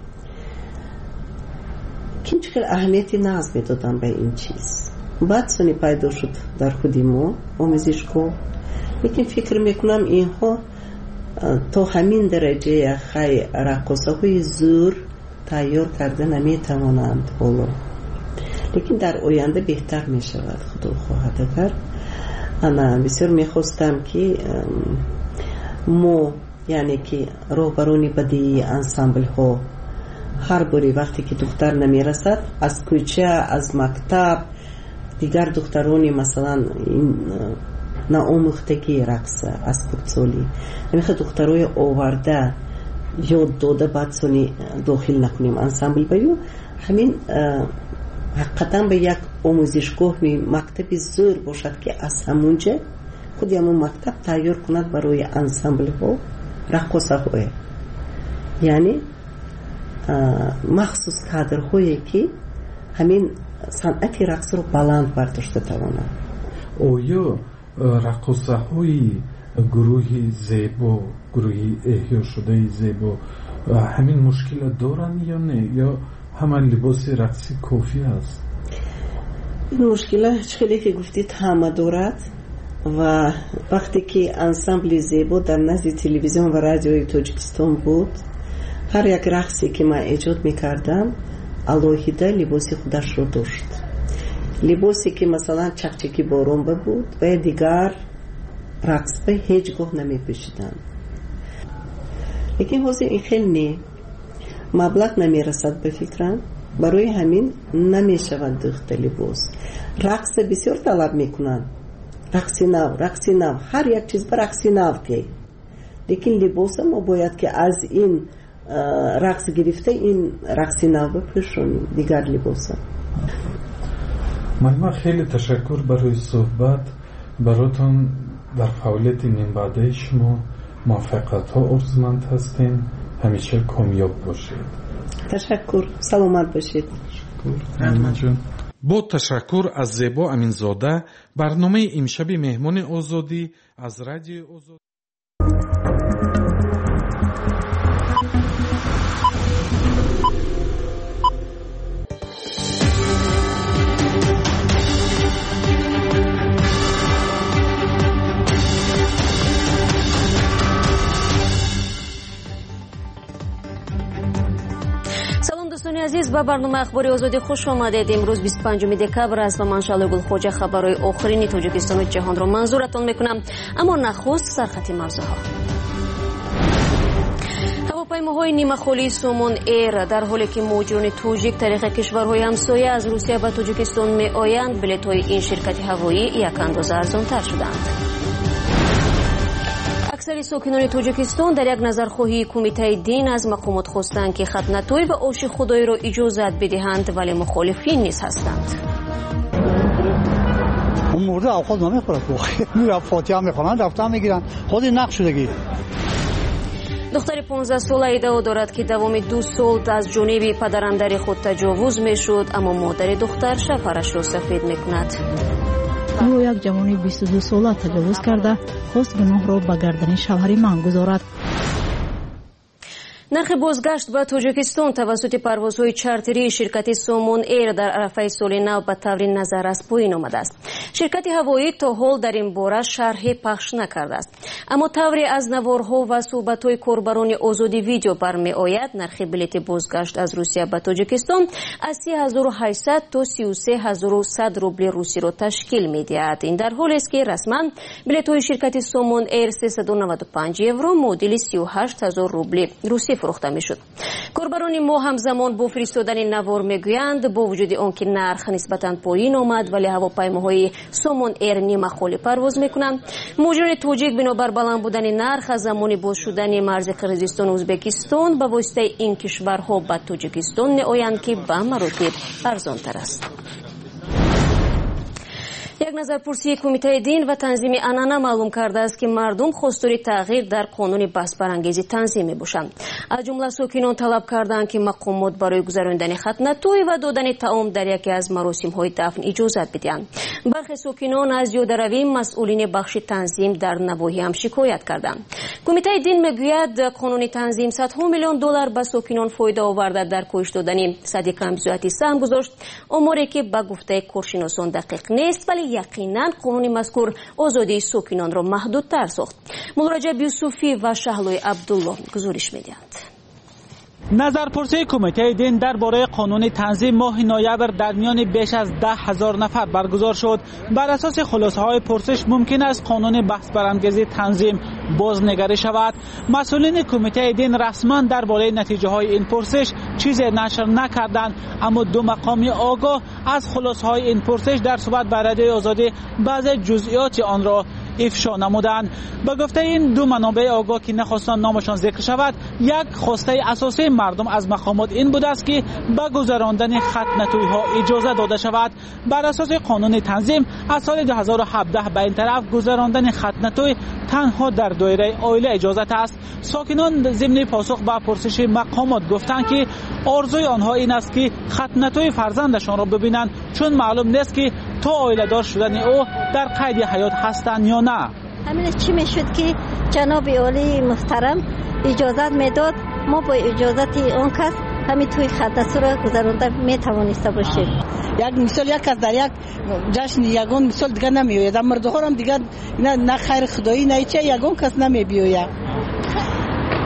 که خیلی اهمیتی ناز میدادن به این چیز. بعد سونی پیدا شد در خودی ما آموزشگاه. لیکن فکر میکنم اینها تا همین درجه خیلی رقاصه های زور تیار کرده نمیتوانند حالا. لیکن در آینده بهتر میشود خدا خواهد اگر. انا بسیار میخواستم که ما یعنی که راهبرانی بدی انسامبل ها هر باری وقتی که دختر نمیرسد از کوچه، از مکتب دیگر دخترانی مثلا این ناآموختگی رقص از پرتسالی نمیخواد دخترای آورده یاد داده بعد سونی داخل نکنیم انسامبل بیو. همین حقیقتا به یک آموزشگاه می مکتبی زور باشد که از همونجا خود همون مکتب تیار کند برای انسامبل ها رقصه های، یعنی مخصوص کادرهایی که همین صنعت رقص رو بلند برداشته توانند. آیا رقصه های گروه زیبا، گروه احیا شده زیبا همین مشکل دارن یا نه، یا همه لباس رقصی کافی است؟ این مشکل خیلی که گفتید همه دارد و وقتی که انسامبل زیبا در نزد تلویزیون و رادیوی تاجیکستان بود هر یک رقصی که من ایجاد میکردم الوهیده لباسی خودش رو داشت. لباسی که مثلا چکچکی بارون بود و دیگر رقص به هیچ گاه نمی پوشیدند. لیکن حاضر این خیلی نه مبلغ نمی رسد به فکرم، برای همین نمی شوند دوخت لباس. رقص بسیار طلب می کنند، رقص نو، رقص نو، هر یک چیز بر رقص نو که لیکن لباس ما باید که از این رقص گرفته این رقص نو بپوشونیم دیگر لباس. من خیلی تشکر برای صحبت براتون. در فعالیت نیم بعده شما موفقیت ها ارزمند هستین، همیشه کامیاب باشید. تشکر، سلامت باشید. تشکر. با تشکر از زیبا امینزاده، برنامه امشب مهمان آزادی از رادیو آزادی. دوستانی عزیز، با برنامه اخباری آزادی خوش آمدید. امروز بیست و پنجم دکبر است و من شعله گلخوجه خبرهای آخرین تاجیکستان و جهان را منظورتان میکنم. اما نخست سرخط موضوعها. هواپیماهای نیمه خالی سومون ایر در حالی که موجودان توجیک طریق کشورهای همسایه از روسیه به تاجیکستان می آیند، بلیط‌های این شرکت هوایی یک اندازه ارزان‌تر شدند. اکثر ساکنان تاجیکستان در یک نظرخواهی کمیته دین از مقامات خواستند که ختنه‌طوی و آش خدایی را اجازت بدهند، ولی مخالفین نیز هستند. اون مورد اوقات نمیخوره، میره فاتحه میخوانند، رفتن میگیرن، خود نقش شدگی. دختر پانزده ساله ادعا دارد که دوام دو سال از جانب پدرمادر خود تجاوز میشد، اما مادر دختر شوهرش را سفید میکند. او یک جوان بیست و دو ساله تجاوز کرده، خواست گناه را به گردن شوهر من گذارد. نرخ بازگشت به تاجیکستان توسط پروازهای چارتری شرکت سومون ایر در عرفه سال نو به طور نظر از پایین آمده است. شرکت هوایی تا حال در این باره شرحی پخش نکرده است، اما طوری از نوارها و صحبت‌های کاربران آزادی ویدیو برمی آید نرخ بلیط بازگشت از روسیه به تاجیکستان از سی هزار و هشتصد تا سی و سه هزار و صد روبل روسی را تشکیل می‌دهد. این در حالی است که رسما بلیط‌های شرکت سومون ایر سیصد و نود و پنج یورو مدل سی و هشت هزار روبل روسی فروخته میشد. کاربران ما همزمان با فرستادن نوار میگویند با وجود آنکه نرخ نسبتاً پایین آمد، ولی هواپیماهای سومون ایر نیمه خالی پرواز میکنند. مجریان توجیک بنابر بلند بودن نرخ از زمان باز شدن مرز قرقیزستان و ازبکستان به واسطه این کشورها به تاجیکستان میآیند که به مراتب ارزانتر است. یک نظرپرسی کمیته دین و تنظیم انانا معلوم کرده است که مردم خواستار تغییر در قانون بحث برانگیز تنظیم میباشند. از جمله ساکنان طلب کردند که مقامات برای گذراندن ختنه‌طوی و دادن طعام در یکی از مراسم‌های دفن اجازت بدهند. برخی ساکنان از یادروی مسئولین بخش تنظیم در نواحی هم شکایت کردند. کمیته دین میگوید قانون تنظیم صدها میلیون دلار به ساکنان فایده آورده در کاهش دادن صدیق رمزیاتی سهم گذاشت، امری که به گفته کارشناسان دقیق نیست، ولی یقینا قانون مذکور آزادی ساکنان را محدودتر ساخت. مولرجب یوسفی و شهلوی عبدالله گزارش میدهند. نظرپرسی کمیته دین درباره قانون تنظیم ماه نوامبر در میان بیش از ده هزار نفر برگزار شد. بر اساس خلاصه های پرسش ممکن است قانون بحث برانگیز تنظیم بازنگری شود. مسئولین کمیته دین رسما درباره نتیجه های این پرسش چیزی نشر نکردند، اما دو مقامی آگاه از خلاصه های این پرسش در صحبت با رادیوی آزادی بعضی جزئیات آن را افشا نمودند. به گفته این دو منابع آگاه که نخواستند نامشان ذکر شود، یک خواسته اساسی مردم از مقامات این بوده است که به گذراندن ختنه‌طوی ها اجازه داده شود. بر اساس قانون تنظیم از سال دو هزار و هفده به این طرف گذراندن ختنه‌طوی تنها در دایره عائله اجازت است. ساکنان ضمن پاسخ به پرسش مقامات گفتند که آرزوی آنها این است که ختنه‌طوی فرزندشان را ببینند، چون معلوم نیست که تا عائله دار شدن او در قید حیات هستند یا نه. همین چی میشد که جناب عالی محترم اجازت میداد، ما با اجازت اون کس همین توی ختنه‌طوی را گذراندن میتوانسته باشیم. یک مثال یک کس در یک جشن یگان مثال دیگه نمیآید، مردم هم دیگه نه نه خیر خدایی نه چه یگان کس نمیبیاید.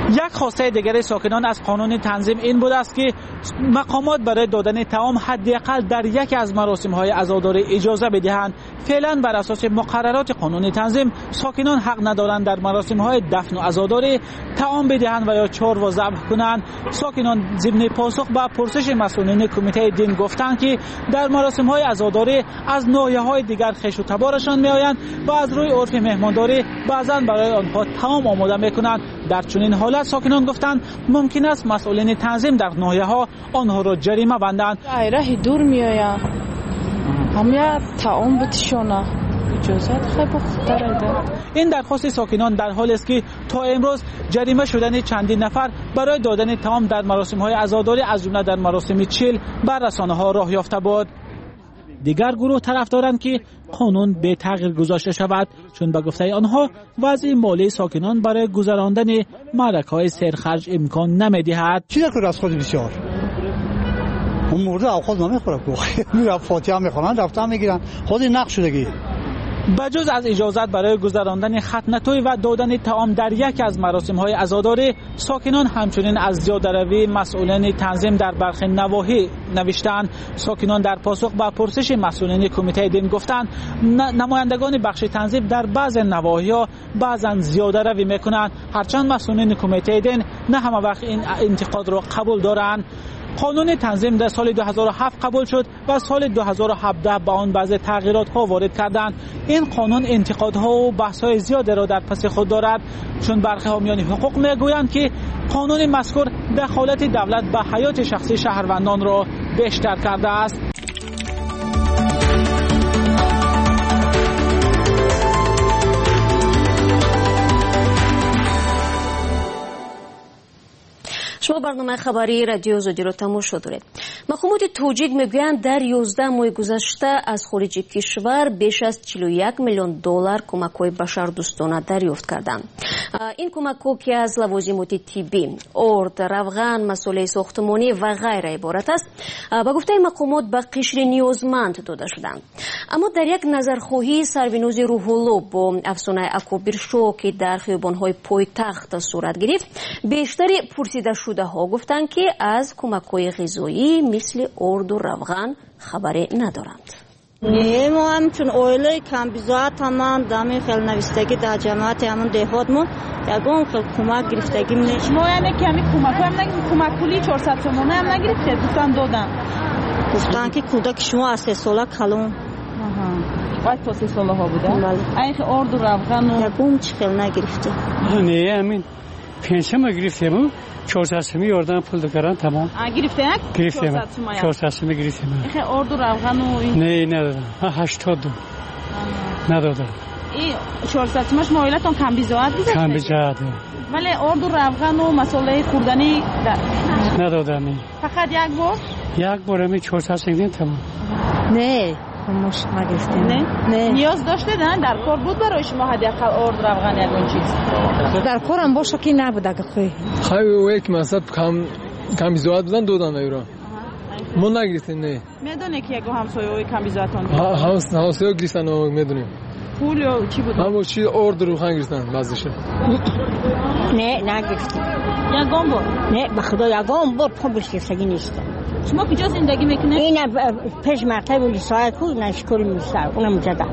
یک خواسته دیگر ساکنان از قانون تنظیم این بود است که مقامات برای دادن طعام حداقل در یکی از مراسم‌های عزاداری اجازه بدهند. فعلا بر اساس مقررات قانون تنظیم ساکنان حق ندارند در مراسم‌های دفن و عزاداری طعام بدهند و یا چور و ذبح کنند. ساکنان ضمن پاسخ به پرسش مسئولین کمیته دین گفتند که در مراسم‌های عزاداری از ناحیه‌های دیگر خویش و تبارشان می‌آیند و از روی عرف مهمانداری بعضاً برای آنها طعام آماده می‌کنند. در چنین حالت ساکنان گفتند ممکن است مسئولین تنظیم در ناحیه‌ها آنها را جریمه بندند. راه دور می‌آیند. همه طعام بتشونه اجازه خیلی خطره. این درخواست ساکنان در حالی است که تا امروز جریمه شدن چندین نفر برای دادن طعام در مراسم‌های عزاداری از جمله در مراسم چیل بر رسانه‌ها راه یافته بود. دیگر گروه طرف دارند که قانون به تغییر گذاشته شود چون به گفته آنها وضع مالی ساکنان برای گذراندن معرکه‌های سرخرج امکان نمی‌دهد. چی در از خود بسیار اون مورد اوقات نمیخوره که میرن فاتحه میخونن رفتن میگیرن خود نقش شدگی. بجز از اجازت برای گذراندن ختنه‌توی و دادن طعام در یکی از مراسم‌های عزاداری ساکنان همچنین از زیاده‌روی مسئولین تنظیم در برخی نواحی نوشتند. ساکنان در پاسخ به پرسش مسئولین کمیته دین گفتند نمایندگان بخش تنظیم در بعض نواحی‌ها بعضاً زیاده‌روی می‌کنند هرچند مسئولین کمیته دین نه همه وقت این انتقاد را قبول دارند. قانون تنظیم در سال دو هزار و هفت قبول شد و سال دو هزار و هفده به آن بعض تغییرات ها وارد کردند. این قانون انتقادها و بحث های زیادی را در پس خود دارد چون برخی حامیان حقوق میگویند که قانون مذکور دخالت دولت به حیات شخصی شهروندان را بیشتر کرده است. شما برنامه خبری رادیو آزادی را تماشا دارید. مقامات توجیک میگویند در یازده ماه گذشته از خارج کشور بیش از چهل و یک میلیون دلار کمک‌های بشردوستانه دریافت کردند. این کمک‌ها که از لوازمات طبی، ارد، روغن، مسائل ساختمانی و غیره عبارت است، به گفته مقامات به قشر نیازمند داده شدند. اما در یک نظرخواهی سرونوز روح‌الله با افسانه اکابر شو که در خیابان‌های پایتخت صورت گرفت، بیشتر پرسیده شده ها گفتند که از کمک‌های غذایی مثل ارد و روغن خبری ندارند. نه ما هم چون اویله کم بیزاعت همون دامی خیلی نوستگی در جماعت همون دهات ما یکم خیلی کمک گرفتگیم نیست. ما یعنی کمی کمک هم نگیم کمک کلی چهارصد تومانه هم نگرفته دوستان دادن. گفتن که کودک شما از سه ساله کلون. باید تا سه ساله ها بوده؟ این خیلی ارد و روغن و یکم چی خیلی نگرفته. نه همین پنشم ما گرفتیم چهارصد تومانی یاردن پول دکارن تمام. گرفته یک؟ گرفتیم. چهارصد تومانی گرفتیم. این ارد و روغن و این؟ نه ندادم. هشتاد دو. ندادم. این چهارصد تومانش مایلتون کم بیزاعت بیزاعت؟ کم بیزاعت. ولی ارد و روغن و مسئله خوردنی ندادم. فقط یک بار؟ یک بار همی چهارصد تومانی تمام. نه. مش نگرفتیم. نه؟ نه. نیاز داشته دن در کار بود برای شما حداقل ارد روغن یگون چیز؟ در کارم باشه که نبود اگه خوی. خیلی وقت مثلا کم کم بیزاعت بودن دادن ایرا. ما نگرفتیم نه. میدونه که یگو همسایه‌های کم بیزاعتان بود. ها هاوس همسایه گرفتن و میدونیم. پول یا چی بود؟ همون چی ارد روغن گرفتن بعضیش. نه نگرفتیم. یگون بود؟ نه به خدا یگون بود پول گرفتگی نیست. شما کجا زندگی میکنه؟ این پیش مرتبه لیسای کو نشکری میسر اونم جدا.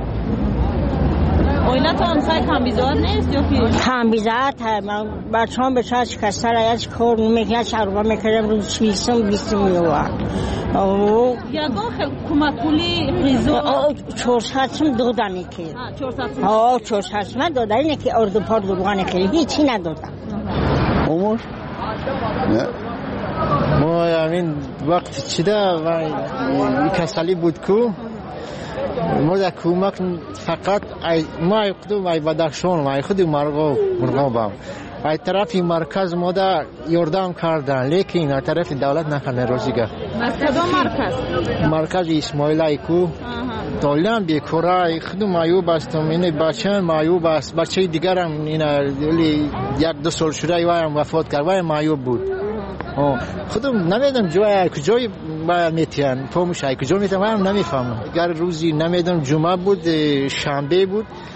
اویلتون خیلی کم بیزاعت نیست یا که؟ کم بیزاعت من بچه‌ام به چه شکسته رایج کار میکنه چهاربار میکردم روز بیستم بیستم میوه. اوه. یگان خیلی کمک پولی غذا. چهارصد دادن که. آه چهارصد. آه چهارصد من دادن اینه که ارد پار روغن خیلی هیچی ندادم. عمر؟ نه. ما همین وقت چیده و کسلی بود که ما در کمک فقط ما خودم ای بدخشان ما خودم مرغا مرغا بام ای طرفی مرکز ما در یاردم کردن لیکن ای طرف دولت نکنه روزیگه. کدام مرکز؟ مرکز اسماعیلی کو دولت بیکاره خودم مایوب هستم این بچه مایوب است بچه دیگرم این یک دو سال شده وایم وفات کرد وایم مایوب بود. خودم نمیدونم جای کجای باید میتین پاموش های کجا میتین من نمیفهمم. اگر روزی نمیدونم جمعه بود شنبه بود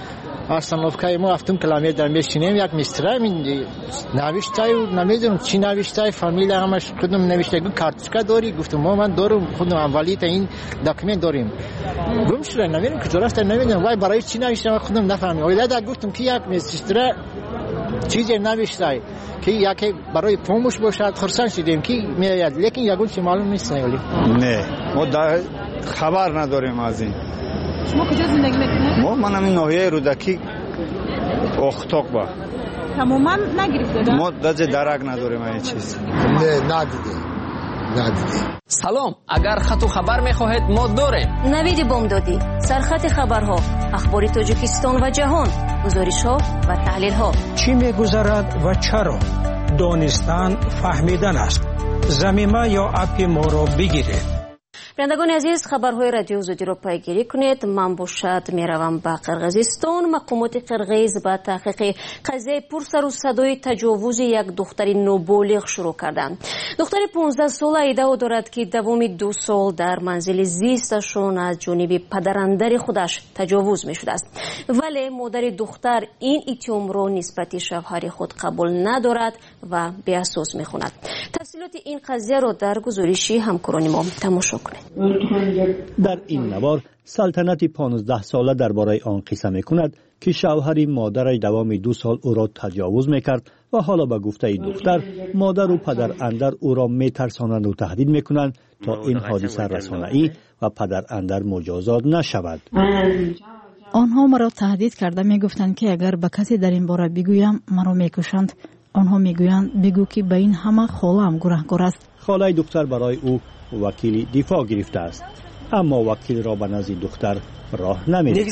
استانوفکای ما هفتم کیلومتر میشینیم یک میستره می نوشته و نمیدونم چی نوشته فامیل همش کدوم نوشته کارتچکا داری گفتم ما من دارم خودم اولی تا این داکیومنت داریم گم شده نمیدونم کجاست نمیدونم وای برای چی نوشته خودم نفهمیدم ولی گفتم که یک میستره چیزی نوشته که یکی برای پومش باشد خرسان شدیم که میاد لیکن یگون چی معلوم نیست ولی نه ما خبر نداریم از این. شما کجا زندگی میکنید؟ ما من همین ناحیه رودکی اختاق با تماما نگرفته؟ ما دست درک نداریم این چیز. نه ندیدیم ندیدیم. سلام، اگر خط و خبر میخواهید ما داریم. نوید بامدادی، سرخط خبرها، اخبار تاجیکستان و جهان، گزارش‌ها و تحلیل‌ها. چی می‌گذرد و چرا؟ دانستن فهمیدن است. زمینه یا اپ ما را بگیرید. بینندگان عزیز، خبرهای رادیو آزادی را پیگیری کنید. من باشد میروم به قرقیزستان. مقامات قرقیز با تحقیق قضیه پرسر و صدای تجاوز یک دختر نوبالغ شروع کردند. دختر پانزده ساله ادعا دارد که دوام دو سال در منزل زیستشان از جانب پدراندر خودش تجاوز می شده است، ولی مادر دختر این اتهام را نسبت شوهر خود قبول ندارد و به اساس می خواند. تفصیلات این قضیه را در گزارشی همکاران ما تماشا کنید. در این نوار سلطنت پانزده ساله درباره آن قصه میکند که شوهر مادرش دوام دو سال او را تجاوز میکرد و حالا به گفته دختر مادر و پدر اندر او را میترسانند و تهدید میکنند تا این حادثه رسانه‌ای و پدر اندر مجازات نشود. آنها مرا تهدید کرده میگفتند که اگر به کسی در این باره بگویم مرا میکشند. آنها میگویند بگو که به این همه خاله‌ام گناهکار است. خاله دختر برای او وکیل دفاع گرفته است، اما وکیل را به نزد دختر راه نمی‌دهد.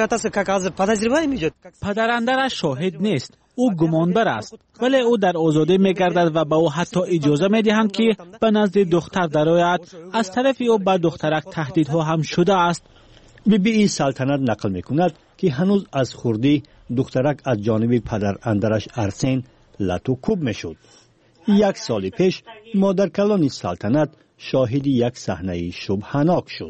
پدراندرش شاهد نیست، او گمانبر است، ولی او در آزادی می‌گردد و به او حتی اجازه می‌دهند که به نزد دختر درآید. از طرف او به دخترک تهدیدها هم شده است. بی بی سلطنت نقل می‌کند که هنوز از خردی دخترک از جانب پدراندرش ارسین لتو کوب می‌شد. یک سال پیش مادر کلان سلطنت شاهد یک صحنه شبهناک شد.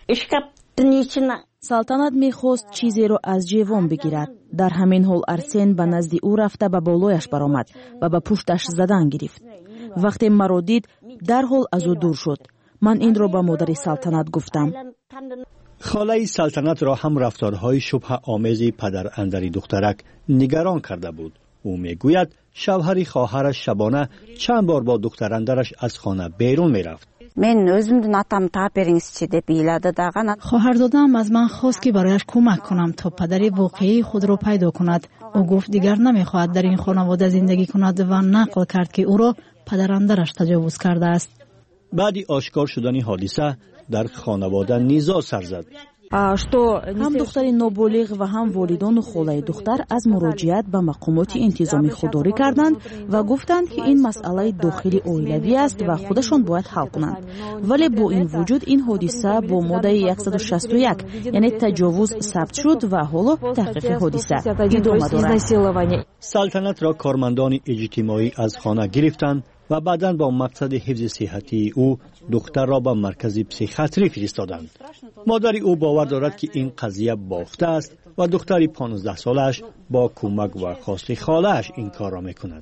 سلطنت میخواست چیزی را از جوان بگیرد. در همین حال ارسین به نزد او رفته به بالایش برآمد و به پشتش زدن گرفت. وقتی مرا دید در حال از او دور شد. من این را به مادر سلطنت گفتم. خاله سلطنت را هم رفتارهای شبه آمیز پدر اندر دخترک نگران کرده بود. او میگوید شوهر خواهرش شبانه چند بار با دختر اندرش از خانه بیرون میرفت. من özümdün atam taperinizçi de biladi dagana. خواهرزاده‌ام از من خواست که برایش کمک کنم تا پدر واقعی خود را پیدا کند. او گفت دیگر نمیخواهد در این خانواده زندگی کند و نقل کرد که او را پدراندرش تجاوز کرده است. بعد آشکار شدن حادثه در خانواده نیزا سر زد. هم دختر نوبالغ و هم والدان و خاله دختر از مراجعت به مقامات انتظامی خودداری کردند و گفتند که این مسئله داخلی اویلوی است و خودشان باید حل کنند. ولی با این وجود این حادثه با ماده صد و شصت و یک یعنی تجاوز ثبت شد و حالا تحقیق حادثه ادامه دارد. سلطنت را کارمندان اجتماعی از خانه گرفتند و بعداً با مقصد حفظ صحتی او دختر را به مرکز پسیخیاتری فرستادند. مادر او باور دارد که این قضیه باخته است و دختری پانزده سالش با کمک و خواست خاله‌اش این کار را میکند.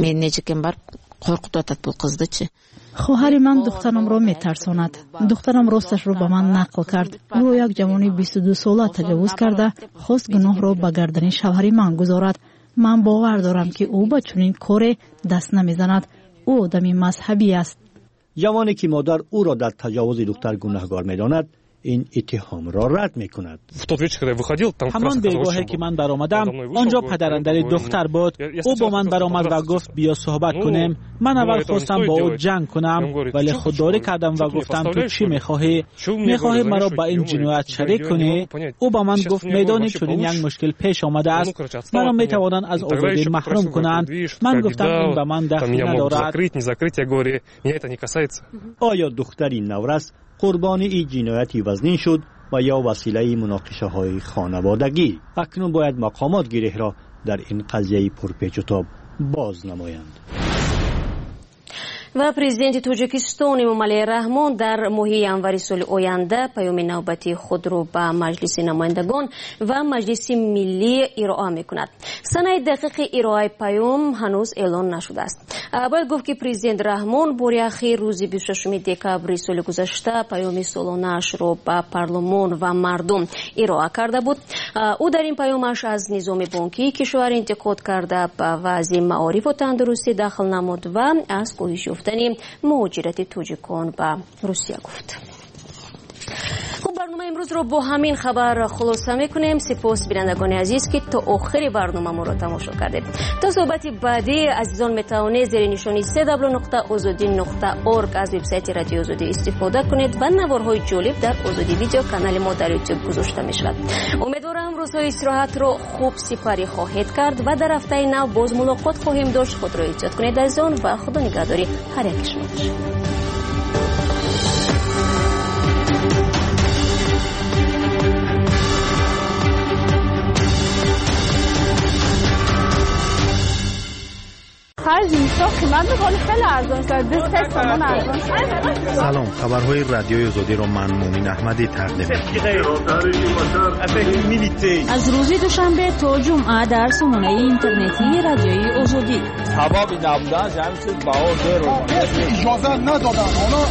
خواهر من دخترم را میترساند. دخترم راستش را به من نقل کرد. او را یک جوانی بیست و دو ساله تجاوز کرده، خواست گناه را به گردن شوهر من گذارد. من باور دارم که او به چنین کاری دست نمیزند. او آدمی مذهبی است. جوانی که مادر او را در تجاوز دختر گناهکار می‌داند این اتهام را رد می‌کند. همان دیگاهی که من برآمدم آنجا پدراندر دختر بود. او با من برآمد و گفت بیا صحبت کنیم. من اول خواستم با او جنگ کنم ولی خودداری کردم و گفتم تو چی می‌خواهی؟ می‌خواهی مرا با این جنایت شریک کنی؟ او با من گفت میدانی چنین یک مشکل پیش آمده است، مرا می‌توانند از آزادی محروم کنند. من گفتم این به من دخلی ندارد. آیا دختری نورس قربانی این جنایتی وزنی شد و یا وسیله مناقشه های خانوادگی؟ اکنون باید مقامات گره را در این قضیه پرپیچ و تاب باز نمایند. و پرزیدنت توجیکستان امومالی رحمان در ماه ینوری سال آینده پیام نوبتی خود را به مجلس نمایندگان و مجلس ملی ارائه می‌کند. سنه دقیق ارائه پیام هنوز اعلان نشده است. باید گفت که پرزیدنت رحمان بار اخیر روز بیست و ششم دکبر سال گذشته پیام سالانه‌اش را به پارلمان و مردم ارائه کرده بود. او در این پیامش از نظام بانکی کشور انتقاد کرده، به وضع معارف و تندرستی داخل نمود و از کاهش یافتن مهاجرت توجیکان به روسیه گفت. خب برنامه امروز رو با همین خبر خلاصه میکنیم. سپاس بینندگان عزیز که تا آخر برنامه ما رو تماشا کردید. تا صحبت بعدی عزیزان میتوانید زیر نشانی سه دبلیو نقطه آزادی نقطه اورگ از وبسایت رادیو آزادی استفاده کنید و نوارهای جالب در آزادی ویدیو کانال ما در یوتیوب گذاشته میشود. امیدوارم روزهای استراحت رو خوب سپری خواهید کرد و در هفته نو باز ملاقات خواهیم داشت. خود را احتیاط کنید عزیزان و خدا نگهداری هر یک شما. سلام، خبرهای رادیوی آزادی را من مومین احمدی تقدیم می‌کنم. از روز دوشنبه تا جمعه در سامانه اینترنتی رادیوی آزادی. سبب نبودن جمعیت باور اجازه ندادن.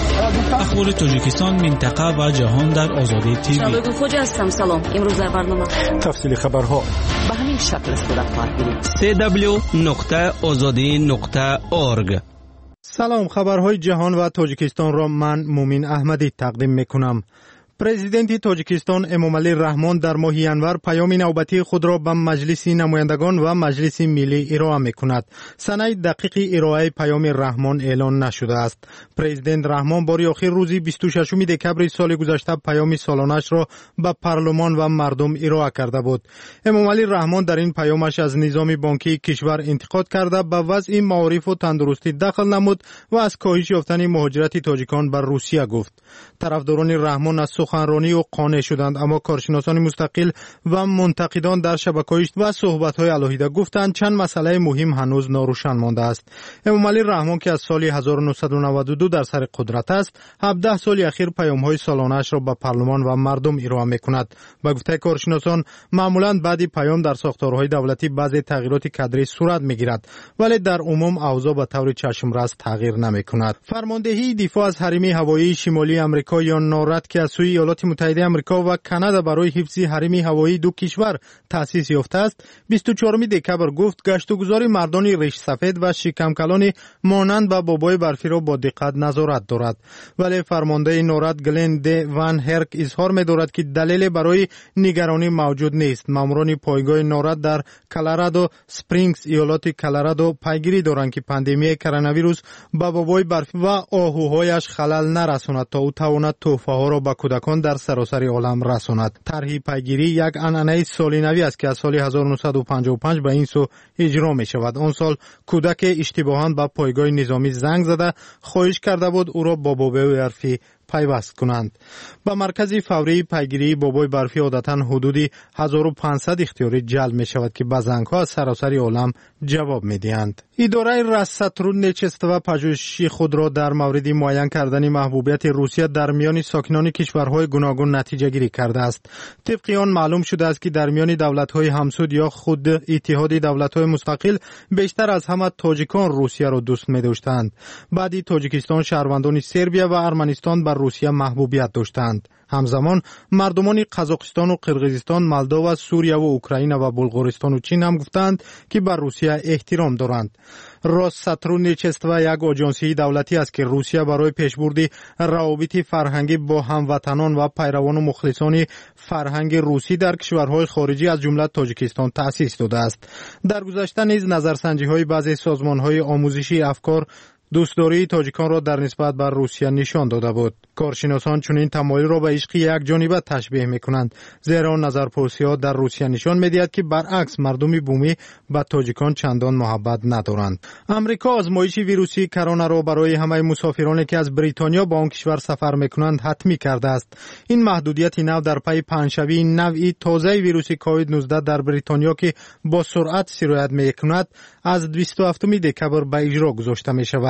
اخبار تاجیکستان، منطقه و جهان در آزادی تیوی. شبکه خوجا هستم. سلام. امروز در برنامه تفصیل خبرها به همین شکل صورت خواهد گرفت. سه دبلیو نقطه آزادی نقطه اورگ. سلام، خبرهای جهان و تاجیکستان را من مومین احمدی تقدیم میکنم. پرزیدنت تاجیکستان امومالی رحمان در ماه ینور پیام نوبتی خود را به مجلس نمایندگان و مجلس ملی ارائه می‌کند. سنه دقیق ارائه پیام رحمان اعلان نشده است. پرزیدنت رحمان بار آخر روز بیست و ششم دکبر سال گذشته پیام سالانه‌اش را به پارلمان و مردم ارائه کرده بود. امومالی رحمان در این پیامش از نظام بانکی کشور انتقاد کرده، به وضع معارف و تندرستی دخل نمود و از کاهش یافتن مهاجرت تاجیکان بر روسیه گفت. طرفداران رحمان از سخنرانی و قانع شدند، اما کارشناسان مستقل و منتقدان در شبکه‌های و صحبت‌های علیحده گفتند چند مسئله مهم هنوز ناروشن مانده است. امومالی رحمان که از سال هزار و نهصد و نود و دو در سر قدرت است، هفده سال اخیر پیام‌های سالانه‌اش را به پارلمان و مردم ارائه می‌کند. به گفته کارشناسان، معمولاً بعد پیام در ساختارهای دولتی بعضی تغییرات کادری صورت می‌گیرد، ولی در عموم اوضاع به طور چشم‌رس تغییر نمی‌کند. فرماندهی دفاع از حریم هوایی شمالی آمریکا یا نارد که از سوی ایالات متحده آمریکا و کانادا برای حفظ حریم هوایی دو کشور تأسیس یافته است، بیست و چهارم دکبر گفت گشت و گذار مردان ریش سفید و شکمکلان مانند به بابای برفی را با دقت نظارت دارد. ولی فرمانده نارد گلن دی وان هرک اظهار می‌دارد که دلیل برای نگرانی موجود نیست. ماموران پایگاه نارد در کلرادو سپرینگز ایالات کلرادو پیگیری دارند که پاندمی کرونا ویروس به بابای برفی و آهوهایش خلل نرساند تا او تواند تحفه‌ها را به کودکان در سراسر عالم رساند. طرح پیگیری یک عنعنه سالینوی است که از سال هزار و نهصد و پنجاه و پنج به این سو اجرا می شود. آن سال کودک اشتباهاً به پایگاه نظامی زنگ زده خواهش کرده بود او را با بابای برفی پیوست کنند. با مرکز فوری پیگیری بابای برفی عادتاً حدودی هزار و پانصد اختیاری جلب می شود که به زنگ‌ها از سراسر عالم جواب می دهند. اداره رصدرونچست و پژوهشی خود را در مورد معین کردن محبوبیت روسیه در میان ساکنان کشورهای گوناگون نتیجه گیری کرده است. طبق آن معلوم شده است که در میان دولت‌های همسود یا خود اتحاد دولت‌های مستقل بیشتر از همه تاجیکان روسیه را دوست می‌داشتند. بعدی تاجیکستان شهروندان سربیا و ارمنستان بر روسیه محبوبیت داشتند. همزمان مردمان قزاقستان و قرقیزستان، مالدو و سوریه و اوکراین و بلغارستان و چین هم گفتند که بر روسیه احترام دارند. روساترونچست و یک آژانسی دولتی است که روسیه برای پیشبرد روابط فرهنگی با هموطنان و پیروان و مخلصان فرهنگ روسی در کشورهای خارجی از جمله تاجیکستان تأسیس داده است. در گذشته نیز نظرسنجی‌های بعضی سازمان‌های آموزشی افکار دوستداری تاجیکان را در نسبت بر روسیه نشان داده بود. کارشناسان چنین تمایل را به عشق یک جانبه تشبیه می‌کنند، زیرا نظرپرسی‌ها در روسیه نشان می‌دهد که برعکس مردم بومی به تاجیکان چندان محبت ندارند. آمریکا آزمایش ویروسی کرونا را برای همه مسافرانی که از بریتانیا به آن کشور سفر می‌کنند حتمی کرده است. این محدودیت نو در پی پنجشنبه نوعی تازه ویروس کووید نوزده در بریتانیا که با سرعت سرایت می‌کند از بیست و هفتم دکبر به اجرا گذاشته می‌شود.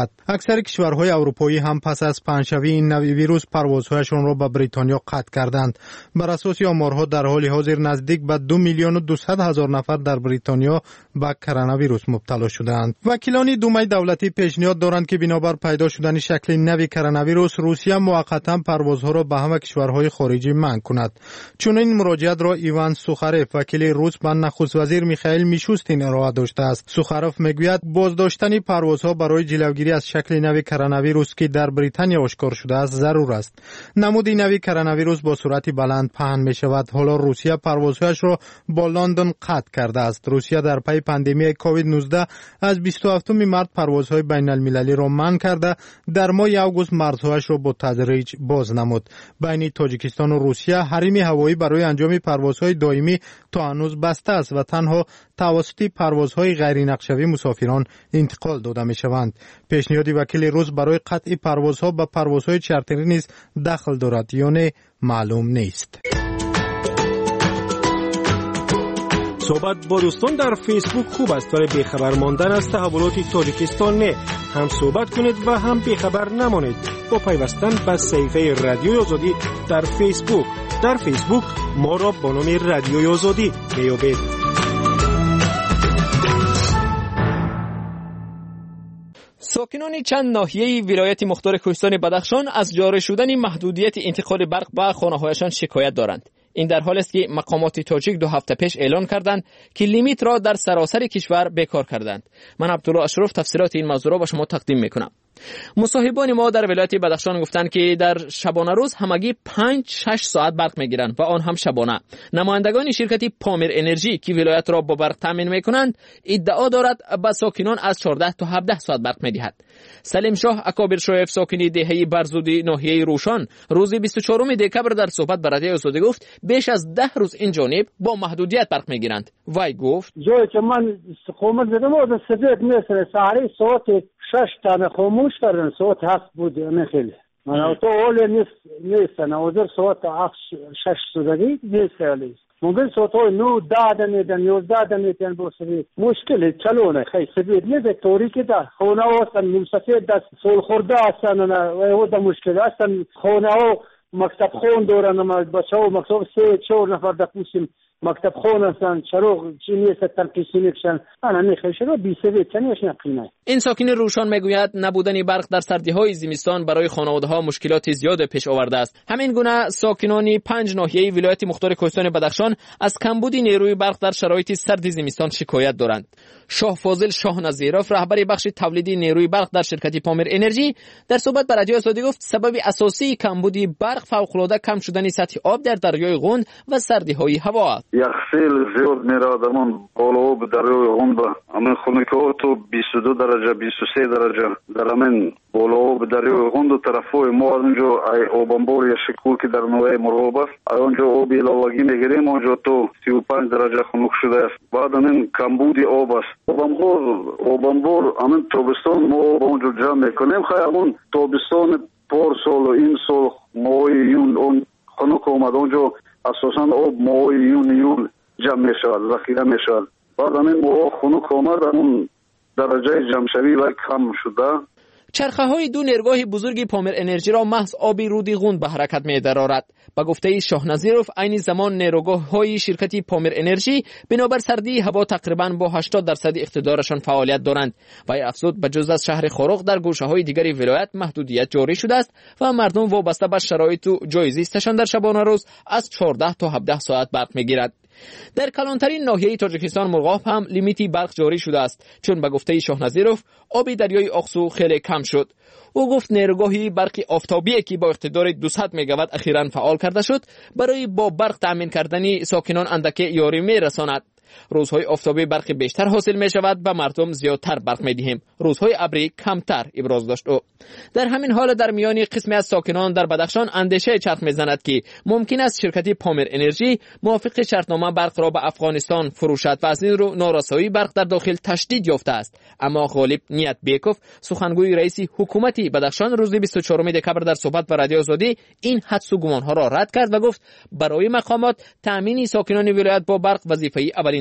دارد. اکثر کشورهای اروپایی هم پس از پنجشنبه این نوع ویروس پروازهایشان را به بریتانیا قطع کردند. بر اساس آمارها در حال حاضر نزدیک به دو میلیون و دویست هزار نفر در بریتانیا به کرونا ویروس مبتلا شدند. وکیلان دومای دولتی پیشنهاد دارند که بنابر پیدا شدن شکل نوی کرونا ویروس روسیه موقتا پروازها را به همه کشورهای خارجی منع کند. چون این مراجعت را ایوان سوخاروف وکیل روس به نخست وزیر میخائیل میشوستین ارائه داشته است. سوخاروف میگوید بازداشتن پروازها برای جلوگیری از شکل نوی کرونا ویروس که در بریتانیا آشکار شده است ضرور است. نمود نوی کرونا ویروس با سرعت بلند پهن می شود. حالا روسیه پروازهایش را با لندن قطع کرده است. روسیه در پی پاندمی کووید نوزده از بیست و هفتم مارس پروازهای بین المللی را منع کرده، در ماه آگوست مرزهایش را با تدریج باز نمود. بین تاجیکستان و روسیه حریم هوایی برای انجام پروازهای دائمی تا هنوز بسته است و تنها توسط پروازهای غیر نقشه‌ای مسافران انتقال داده می شوند. پیشنهاد وکیل روس برای قطع پروازها به پروازهای چارتری نیز دخل دارد یا نه معلوم نیست. صحبت با دوستان در فیسبوک خوب است، ولی بیخبر ماندن از تحولات تاجیکستان نه. هم صحبت کنید و هم بیخبر نمانید با پیوستن به صفحه رادیوی آزادی در فیسبوک. در فیسبوک ما را با نام رادیوی آزادی میابید. ساکنان چند ناحیه ولایت مختار کوهستان بدخشان از جاری شدن محدودیت انتقال برق به خانه‌هایشان شکایت دارند. این در حالی است که مقامات تاجیک دو هفته پیش اعلان کردند که لیمیت را در سراسر کشور بیکار کردند. من عبدالله اشرف تفصیلات این موضوع را به شما تقدیم میکنم. مصاحبان ما در ولایت بدخشان گفتند که در شبانه روز همگی پنج شش ساعت برق میگیرند و آن هم شبانه. نمایندگان شرکت پامیر انرژی که ولایت را با برق تامین میکنند ادعا دارد به ساکنان از چهارده تا هفده ساعت برق میدهد. سلیم شاه اکابر شایف ساکن دهه برزودی ناحیه روشان روز بیست و چهارم دکبر در صحبت با رادیوی آزادی گفت بیش از ده روز این جانب با محدودیت برق میگیرند. وای گفت جایی که من خاموش زدم و سفید میسره ساعتی ساعت شش تا خاموش کردن، ساعت هفت بود نخیلی من تو اولی نیست نیستن اوزر ساعت شش سودگی نیست ممکن ساعت نو ده دمیدن یازده دمیدن بسید مشکلی چلونه خیلی سفید نیست طوری که ده خونه ها هستن نمسفید دست سول خورده هستن و او ده مشکل هستن خونه ها مکتب خون دارن بچه ها مکتب سه چهار نفر دقوسیم مکتب خون هستن چرا چی نیست تنقیسی میکشن انا میخوشه رو بی سوید چنیش نقینه. این ساکن روشان میگوید نبودن برق در سردی‌های زمستان برای خانواده‌ها مشکلات زیاد پیش آورده است. همین گونه ساکنان پنج ناحیه ولایت مختار کوهستان بدخشان از کمبود نیروی برق در شرایط سرد زمستان شکایت دارند. شاه فاضل شاه نظیرов رهبر بخش تولید نیروی برق در شرکت پامیر انرژی در صحبت با رادیو آزادی گفت سبب اساسی کمبود برق فوق‌العاده کم شدن سطح آب در دریای غوند و سردی‌های هوا است. یخسیل زیاد میراد اما بالا آب دریای غوند همین خونک‌ها تو بیست و دو درجه بیست و سه درجه در همین بالا آب دریای غوند و طرفای ما اونجا ای آبانبار یا شکور که در نوع مرغاب است اونجا آب ایلاوگی میگیریم اونجا تو سی و پنج درجه خنک شده است. بعد همین کمبود آب است آبانبار آبانبار همین تابستان ما آب اونجا جمع میکنیم خیلی همون تابستان پارسال و این سال ماه یون اون خنک آمد اونجا اساساً آب ماه یون یول جمع میشود ذخیره میشود. بعد همین ماه خنک آمد اون درجه جمعشوی و کم شده. چرخه های دو نیروگاه بزرگی پامیر انرژی را محض آب رود غوند به حرکت می درآورد. با گفته شاه نظیرов عین زمان نیروگاه های شرکت پامیر انرژی بنابر سردی هوا تقریبا با هشتاد درصد اقتدارشان فعالیت دارند و افزود به جز از شهر خاروق در گوشه های دیگری ولایت محدودیت جاری شده است و مردم وابسته به شرایط و جای زیستشان در شبانه روز از چهارده تا هفده ساعت برق میگیرد. در کلانترین ناحیه تاجیکستان مرغاب هم لیمیتی برق جاری شده است چون به گفته شاه نظیرov آب دریای اقسو خیلی کم شد. او گفت نیروگاهی برق آفتابی که با اقتدار دویست مگاوات اخیراً فعال کرده شد برای با برق تامین کردن ساکنان اندک یاری میرساند. روزهای آفتابی برق بیشتر حاصل می شود و مردم زیادتر برق می دهیم. روزهای ابری کمتر ابراز داشت او. در همین حال در میان قسمی از ساکنان در بدخشان اندیشه چرخ می زند که ممکن است شرکت پامیر انرژی موافق شرطنامه برق را به افغانستان فروشد و از این رو نارسایی برق در داخل تشدید یافته است. اما غالب نیت بیکوف سخنگوی رئیس حکومت بدخشان روز بیست و چهارم دکبر در صحبت با رادیو آزادی این حدس و گمان ها را رد کرد و گفت برای مقامات تامین ساکنان ولایت با برق وظیفه اولین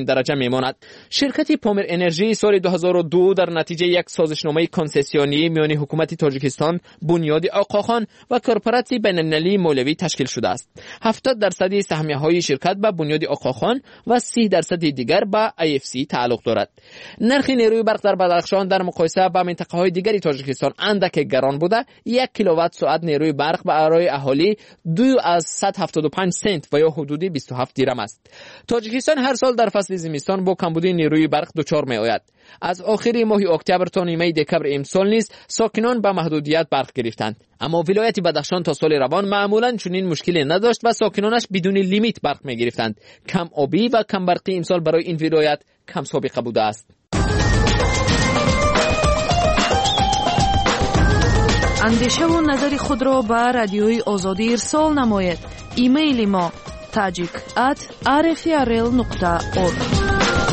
درجه میماند. شرکت پامر انرژی سال دو هزار و دو در نتیجه یک سازشنامه کنسسیونی میان حکومت تاجیکستان، بنیاد آقاخان و کورپوراسیون بین‌المللی مولوی تشکیل شده است. هفتاد درصد سهمیه های شرکت به بنیاد آقاخان و سی درصد دیگر به ای اف سی تعلق دارد. نرخ نیروی برق در بدخشان در مقایسه با منطقه های دیگری تاجیکستان اندک گران بوده. یک کیلووات ساعت نیروی برق برای اهالی دو از صد و هفتاد و پنج سنت و یا حدود بیست و هفت دیرم است. تاجیکستان هر سال در فصل زمستان با کمبودی نیروی برق دچار می آید. از آخر ماه اکتبر تا نیمه دکبر امسال نیز ساکنان به محدودیت برق گرفتند. اما ولایت بدخشان تا سال روان معمولا چنین مشکلی نداشت و ساکنانش بدون لیمیت برق می گرفتند. کم آبی و کم برقی امسال برای این ولایت کم سابقه بوده است. اندیشه و نظر خود را به رادیوی آزادی ارسال نمایید. ایمیل ما تاجیک ات آر اف ار ال نقطه اورگ.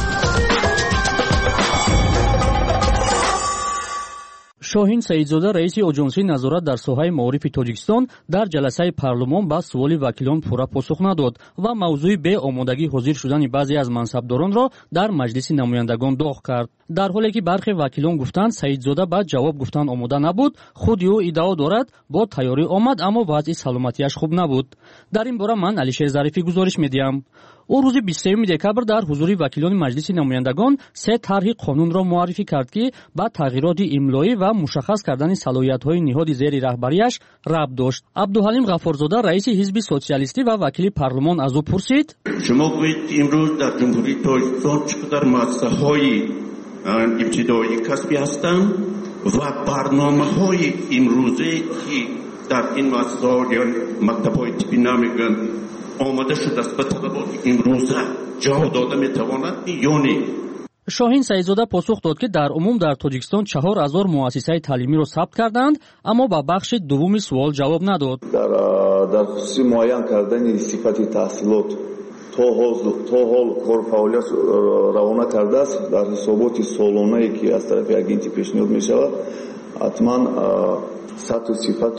شاهین سعیدزاده رئیس اجنسی نظارت در ساحه معارف تاجیکستان در جلسه پارلمان با سوال وکیلان پورا پاسخ نداد و موضوع به آمادگی حاضر شدن بعضی از منصبداران را در مجلس نمایندگان داغ کرد. در حالی که برخی وکیلان گفتند سعیدزاده بعد جواب گفتن آماده نبود، خود او ادعا دارد با تیاری آمد اما وضع سلامتیش خوب نبود. در این باره من علیشیر ظریفی گزارش میدیم. او روز بیست و سوم دکبر در حضور وکیلان مجلس نمایندگان سه طرح قانون را معرفی کرد که با تغییرات املایی و مشخص کردن صلاحیت‌های نهاد زیر رهبریش ربط داشت. عبدالحلیم غفارزاده رئیس حزب سوسیالیستی و وکیل پارلمان از او پرسید: شما گویید امروز در جمهوری تاجیکستان چقدر مؤسسه‌های ابتدایی کسبی هستند و برنامه‌های امروزه که در این مؤسسه‌ها یا مکتب‌های طبی نمیگن آماده شده است به طلبات امروزه جواب داده میتواند یا نه؟ شاهین سعیدزاده پاسخ داد که در عموم در تاجیکستان چهار هزار مؤسسه تعلیمی را ثبت کردند اما با بخش دوم سوال جواب نداد. در در خصوص معین کردن صفت تحصیلات تا حال کار فعالیت روانه کرده است. در حسابات سالانه‌ای که از طرف اگنتی پیشنهاد می شود حتما سطح و صفت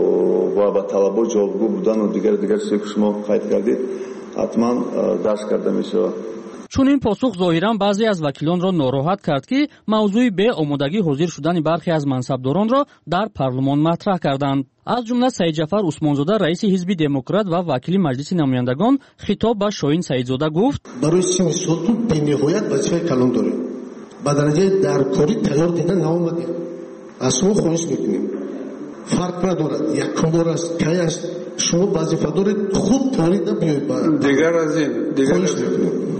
و با طلبات جوابگو بودن و دیگر دیگر چیزی که شما قید کردید حتما درس کرده می شود. چون این پاسخ ظاهرا بعضی از وکیلان را ناراحت کرد که موضوع به آمادگی حاضر شدن برخی از منصبداران را در پارلمان مطرح کردند. از جمله سعید جعفر عثمانزاده رئیس حزب دموکرات و وکیل مجلس نمایندگان خطاب به شاهین سعیدزاده گفت: برای سیمی سالتون بی‌نهایت وظیفه کلان داریم. با درجه درکاری تیار دیدن نآمدید. از شما خواهش میکنیم فرق ندارد یک کار است کی است شما وظیفه دارید خوب تاریخ بیاید. دیگر از این دیگر از این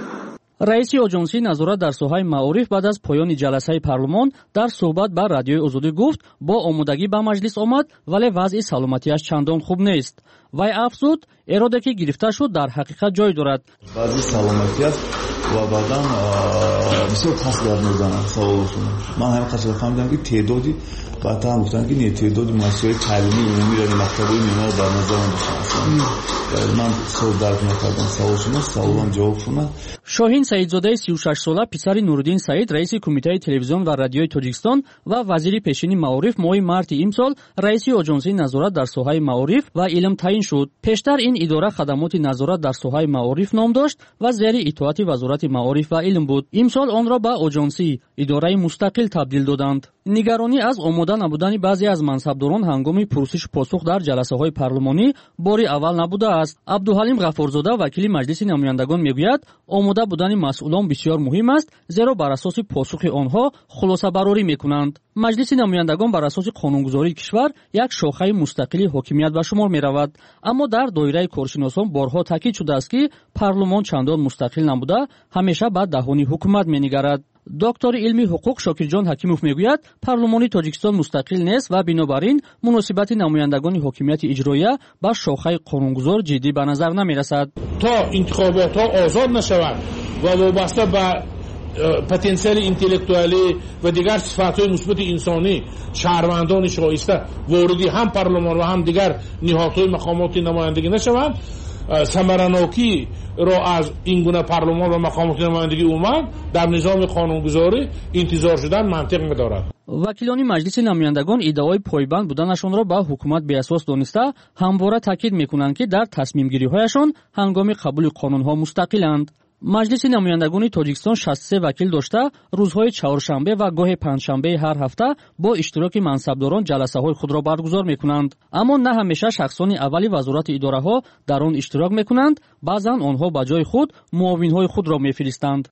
رئیس اجنسی نظارت در ساحه معارف بعد از پایان جلسه پارلمان در صحبت با رادیوی آزادی گفت با آمادگی به مجلس آمد ولی وضع سلامتیش چندان خوب نیست. وی افزود اراده که گرفته شد در حقیقت جای دارد. وضع سلامتیش و بعدم بسیار خاص در میزنه سوالشون. من همین قصد فهمیدم که تعدادی بعد هم گفتن که تعدادی مؤسسه‌های تعلیمی عمومی در مکتب‌های مینا در نظر داشتن. من سوال درک نکردم سوالشون سوالم جوابشون. شاهین سعیدزاده سی و شش ساله پسر نورالدین سعید رئیس کمیته تلویزیون و رادیوی تاجیکستان و وزیر پیشین معارف ماه مارس امسال رئیس اجنسی نظارت در ساحه معارف و علم تعیین شد. پیشتر این اداره خدمات نظارت در ساحه معارف نام داشت و زیر اطاعت وزارت معارف و علم بود. امسال آن را به اجنسی اداره مستقل تبدیل دادند. نگرانی از آماده نبودن بعضی از منصبداران هنگام پرسش پاسخ در جلسه های پارلمانی باری اول نبوده است. عبدالحلیم غفارزاده وکیل مجلس نمایندگان میگوید آماده بودن مسئولان بسیار مهم است زیرا بر اساس پاسخ آنها خلاصه برآوری میکنند. مجلس نمایندگان بر اساس قانونگذاری کشور یک شاخه مستقل حاکمیت به شمار می رود، اما در دایره کارشناسان بارها تاکید شده است که پارلمان چندان مستقل نبوده، همیشه به دهان حکومت مینگرد. دکتر علمی حقوق شاکرجان حکیموف میگوید پارلمان تاجیکستان مستقل نیست و بنابراین مناسبت نمایندگان حاکمیت اجراییه با شاخه قانونگذار جدی به نظر نمیرسد. تا انتخابات ها آزاد نشوند و وابسته به پتانسیل انتלקتوالی و دیگر صفات‌های مثبت انسانی شهروندان شایسته واردی هم پارلمان و هم دیگر نهادهای مقامات نمایندگی نشوند، ثمرناکی را از این گونه پارلمان و مقامات نمایندگی اومد در نظام قانونگذاری انتظار شدن منطق می‌دارد. وکیلان مجلس نمایندگان ادعای پایبند بودنشان را به حکومت بی اساس دانسته همواره تاکید می‌کنند که در تصمیم گیری‌هایشان هنگام قبول قانون‌ها مستقلند. مجلس نمایندگان تاجیکستان شصت و سه وکیل داشته روزهای چهارشنبه و گاه پنجشنبه هر هفته با اشتراک منصبداران جلسه های خود را برگزار میکنند. اما نه همیشه شخصان اولی وزارت اداره ها در آن اشتراک میکنند. بعضا آنها به جای خود معاون های خود را میفرستند.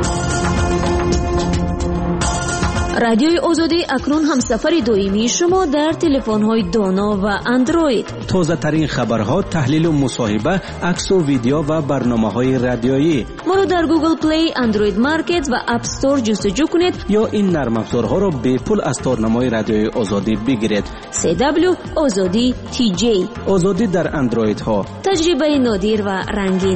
رادیوی آزادی اکنون همسفر دائمی شما در تلفن‌های دانا و اندروید. تازه ترین خبرها، تحلیل و مصاحبه، عکس و ویدیو و برنامه‌های رادیویی. ما را در گوگل پلی، اندروید مارکت و اپ استور جستجو کنید یا این نرم افزارها را به پول از تارنمای رادیوی آزادی بگیرید. سی دبلیو آزادی تی جی. آزادی در اندروید ها. تجربه نادر و رنگین.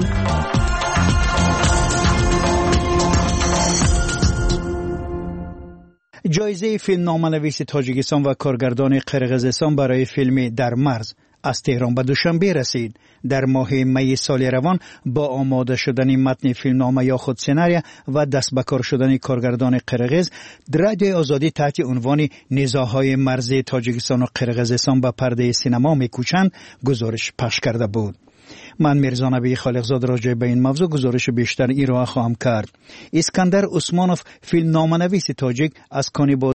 جایزه فیلمنامه‌نویس تاجیکستان و کارگردان قرقیزستان برای فیلم در مرز از تهران به دوشنبه رسید. در ماه می سال روان با آماده شدن متن فیلمنامه یا خود سناریو و دست به کار شدن کارگردان قرقیز، رادیوی آزادی تحت عنوان نزاع‌های مرزی تاجیکستان و قرقیزستان به پرده سینما می‌کوچند گزارش پخش کرده بود. من میرزا نبی خالقزاد راجع به این موضوع گزارش بیشتر ارائه خواهم کرد. اسکندر عثمانوف فیلمنامه‌نویس تاجیک از کانیبا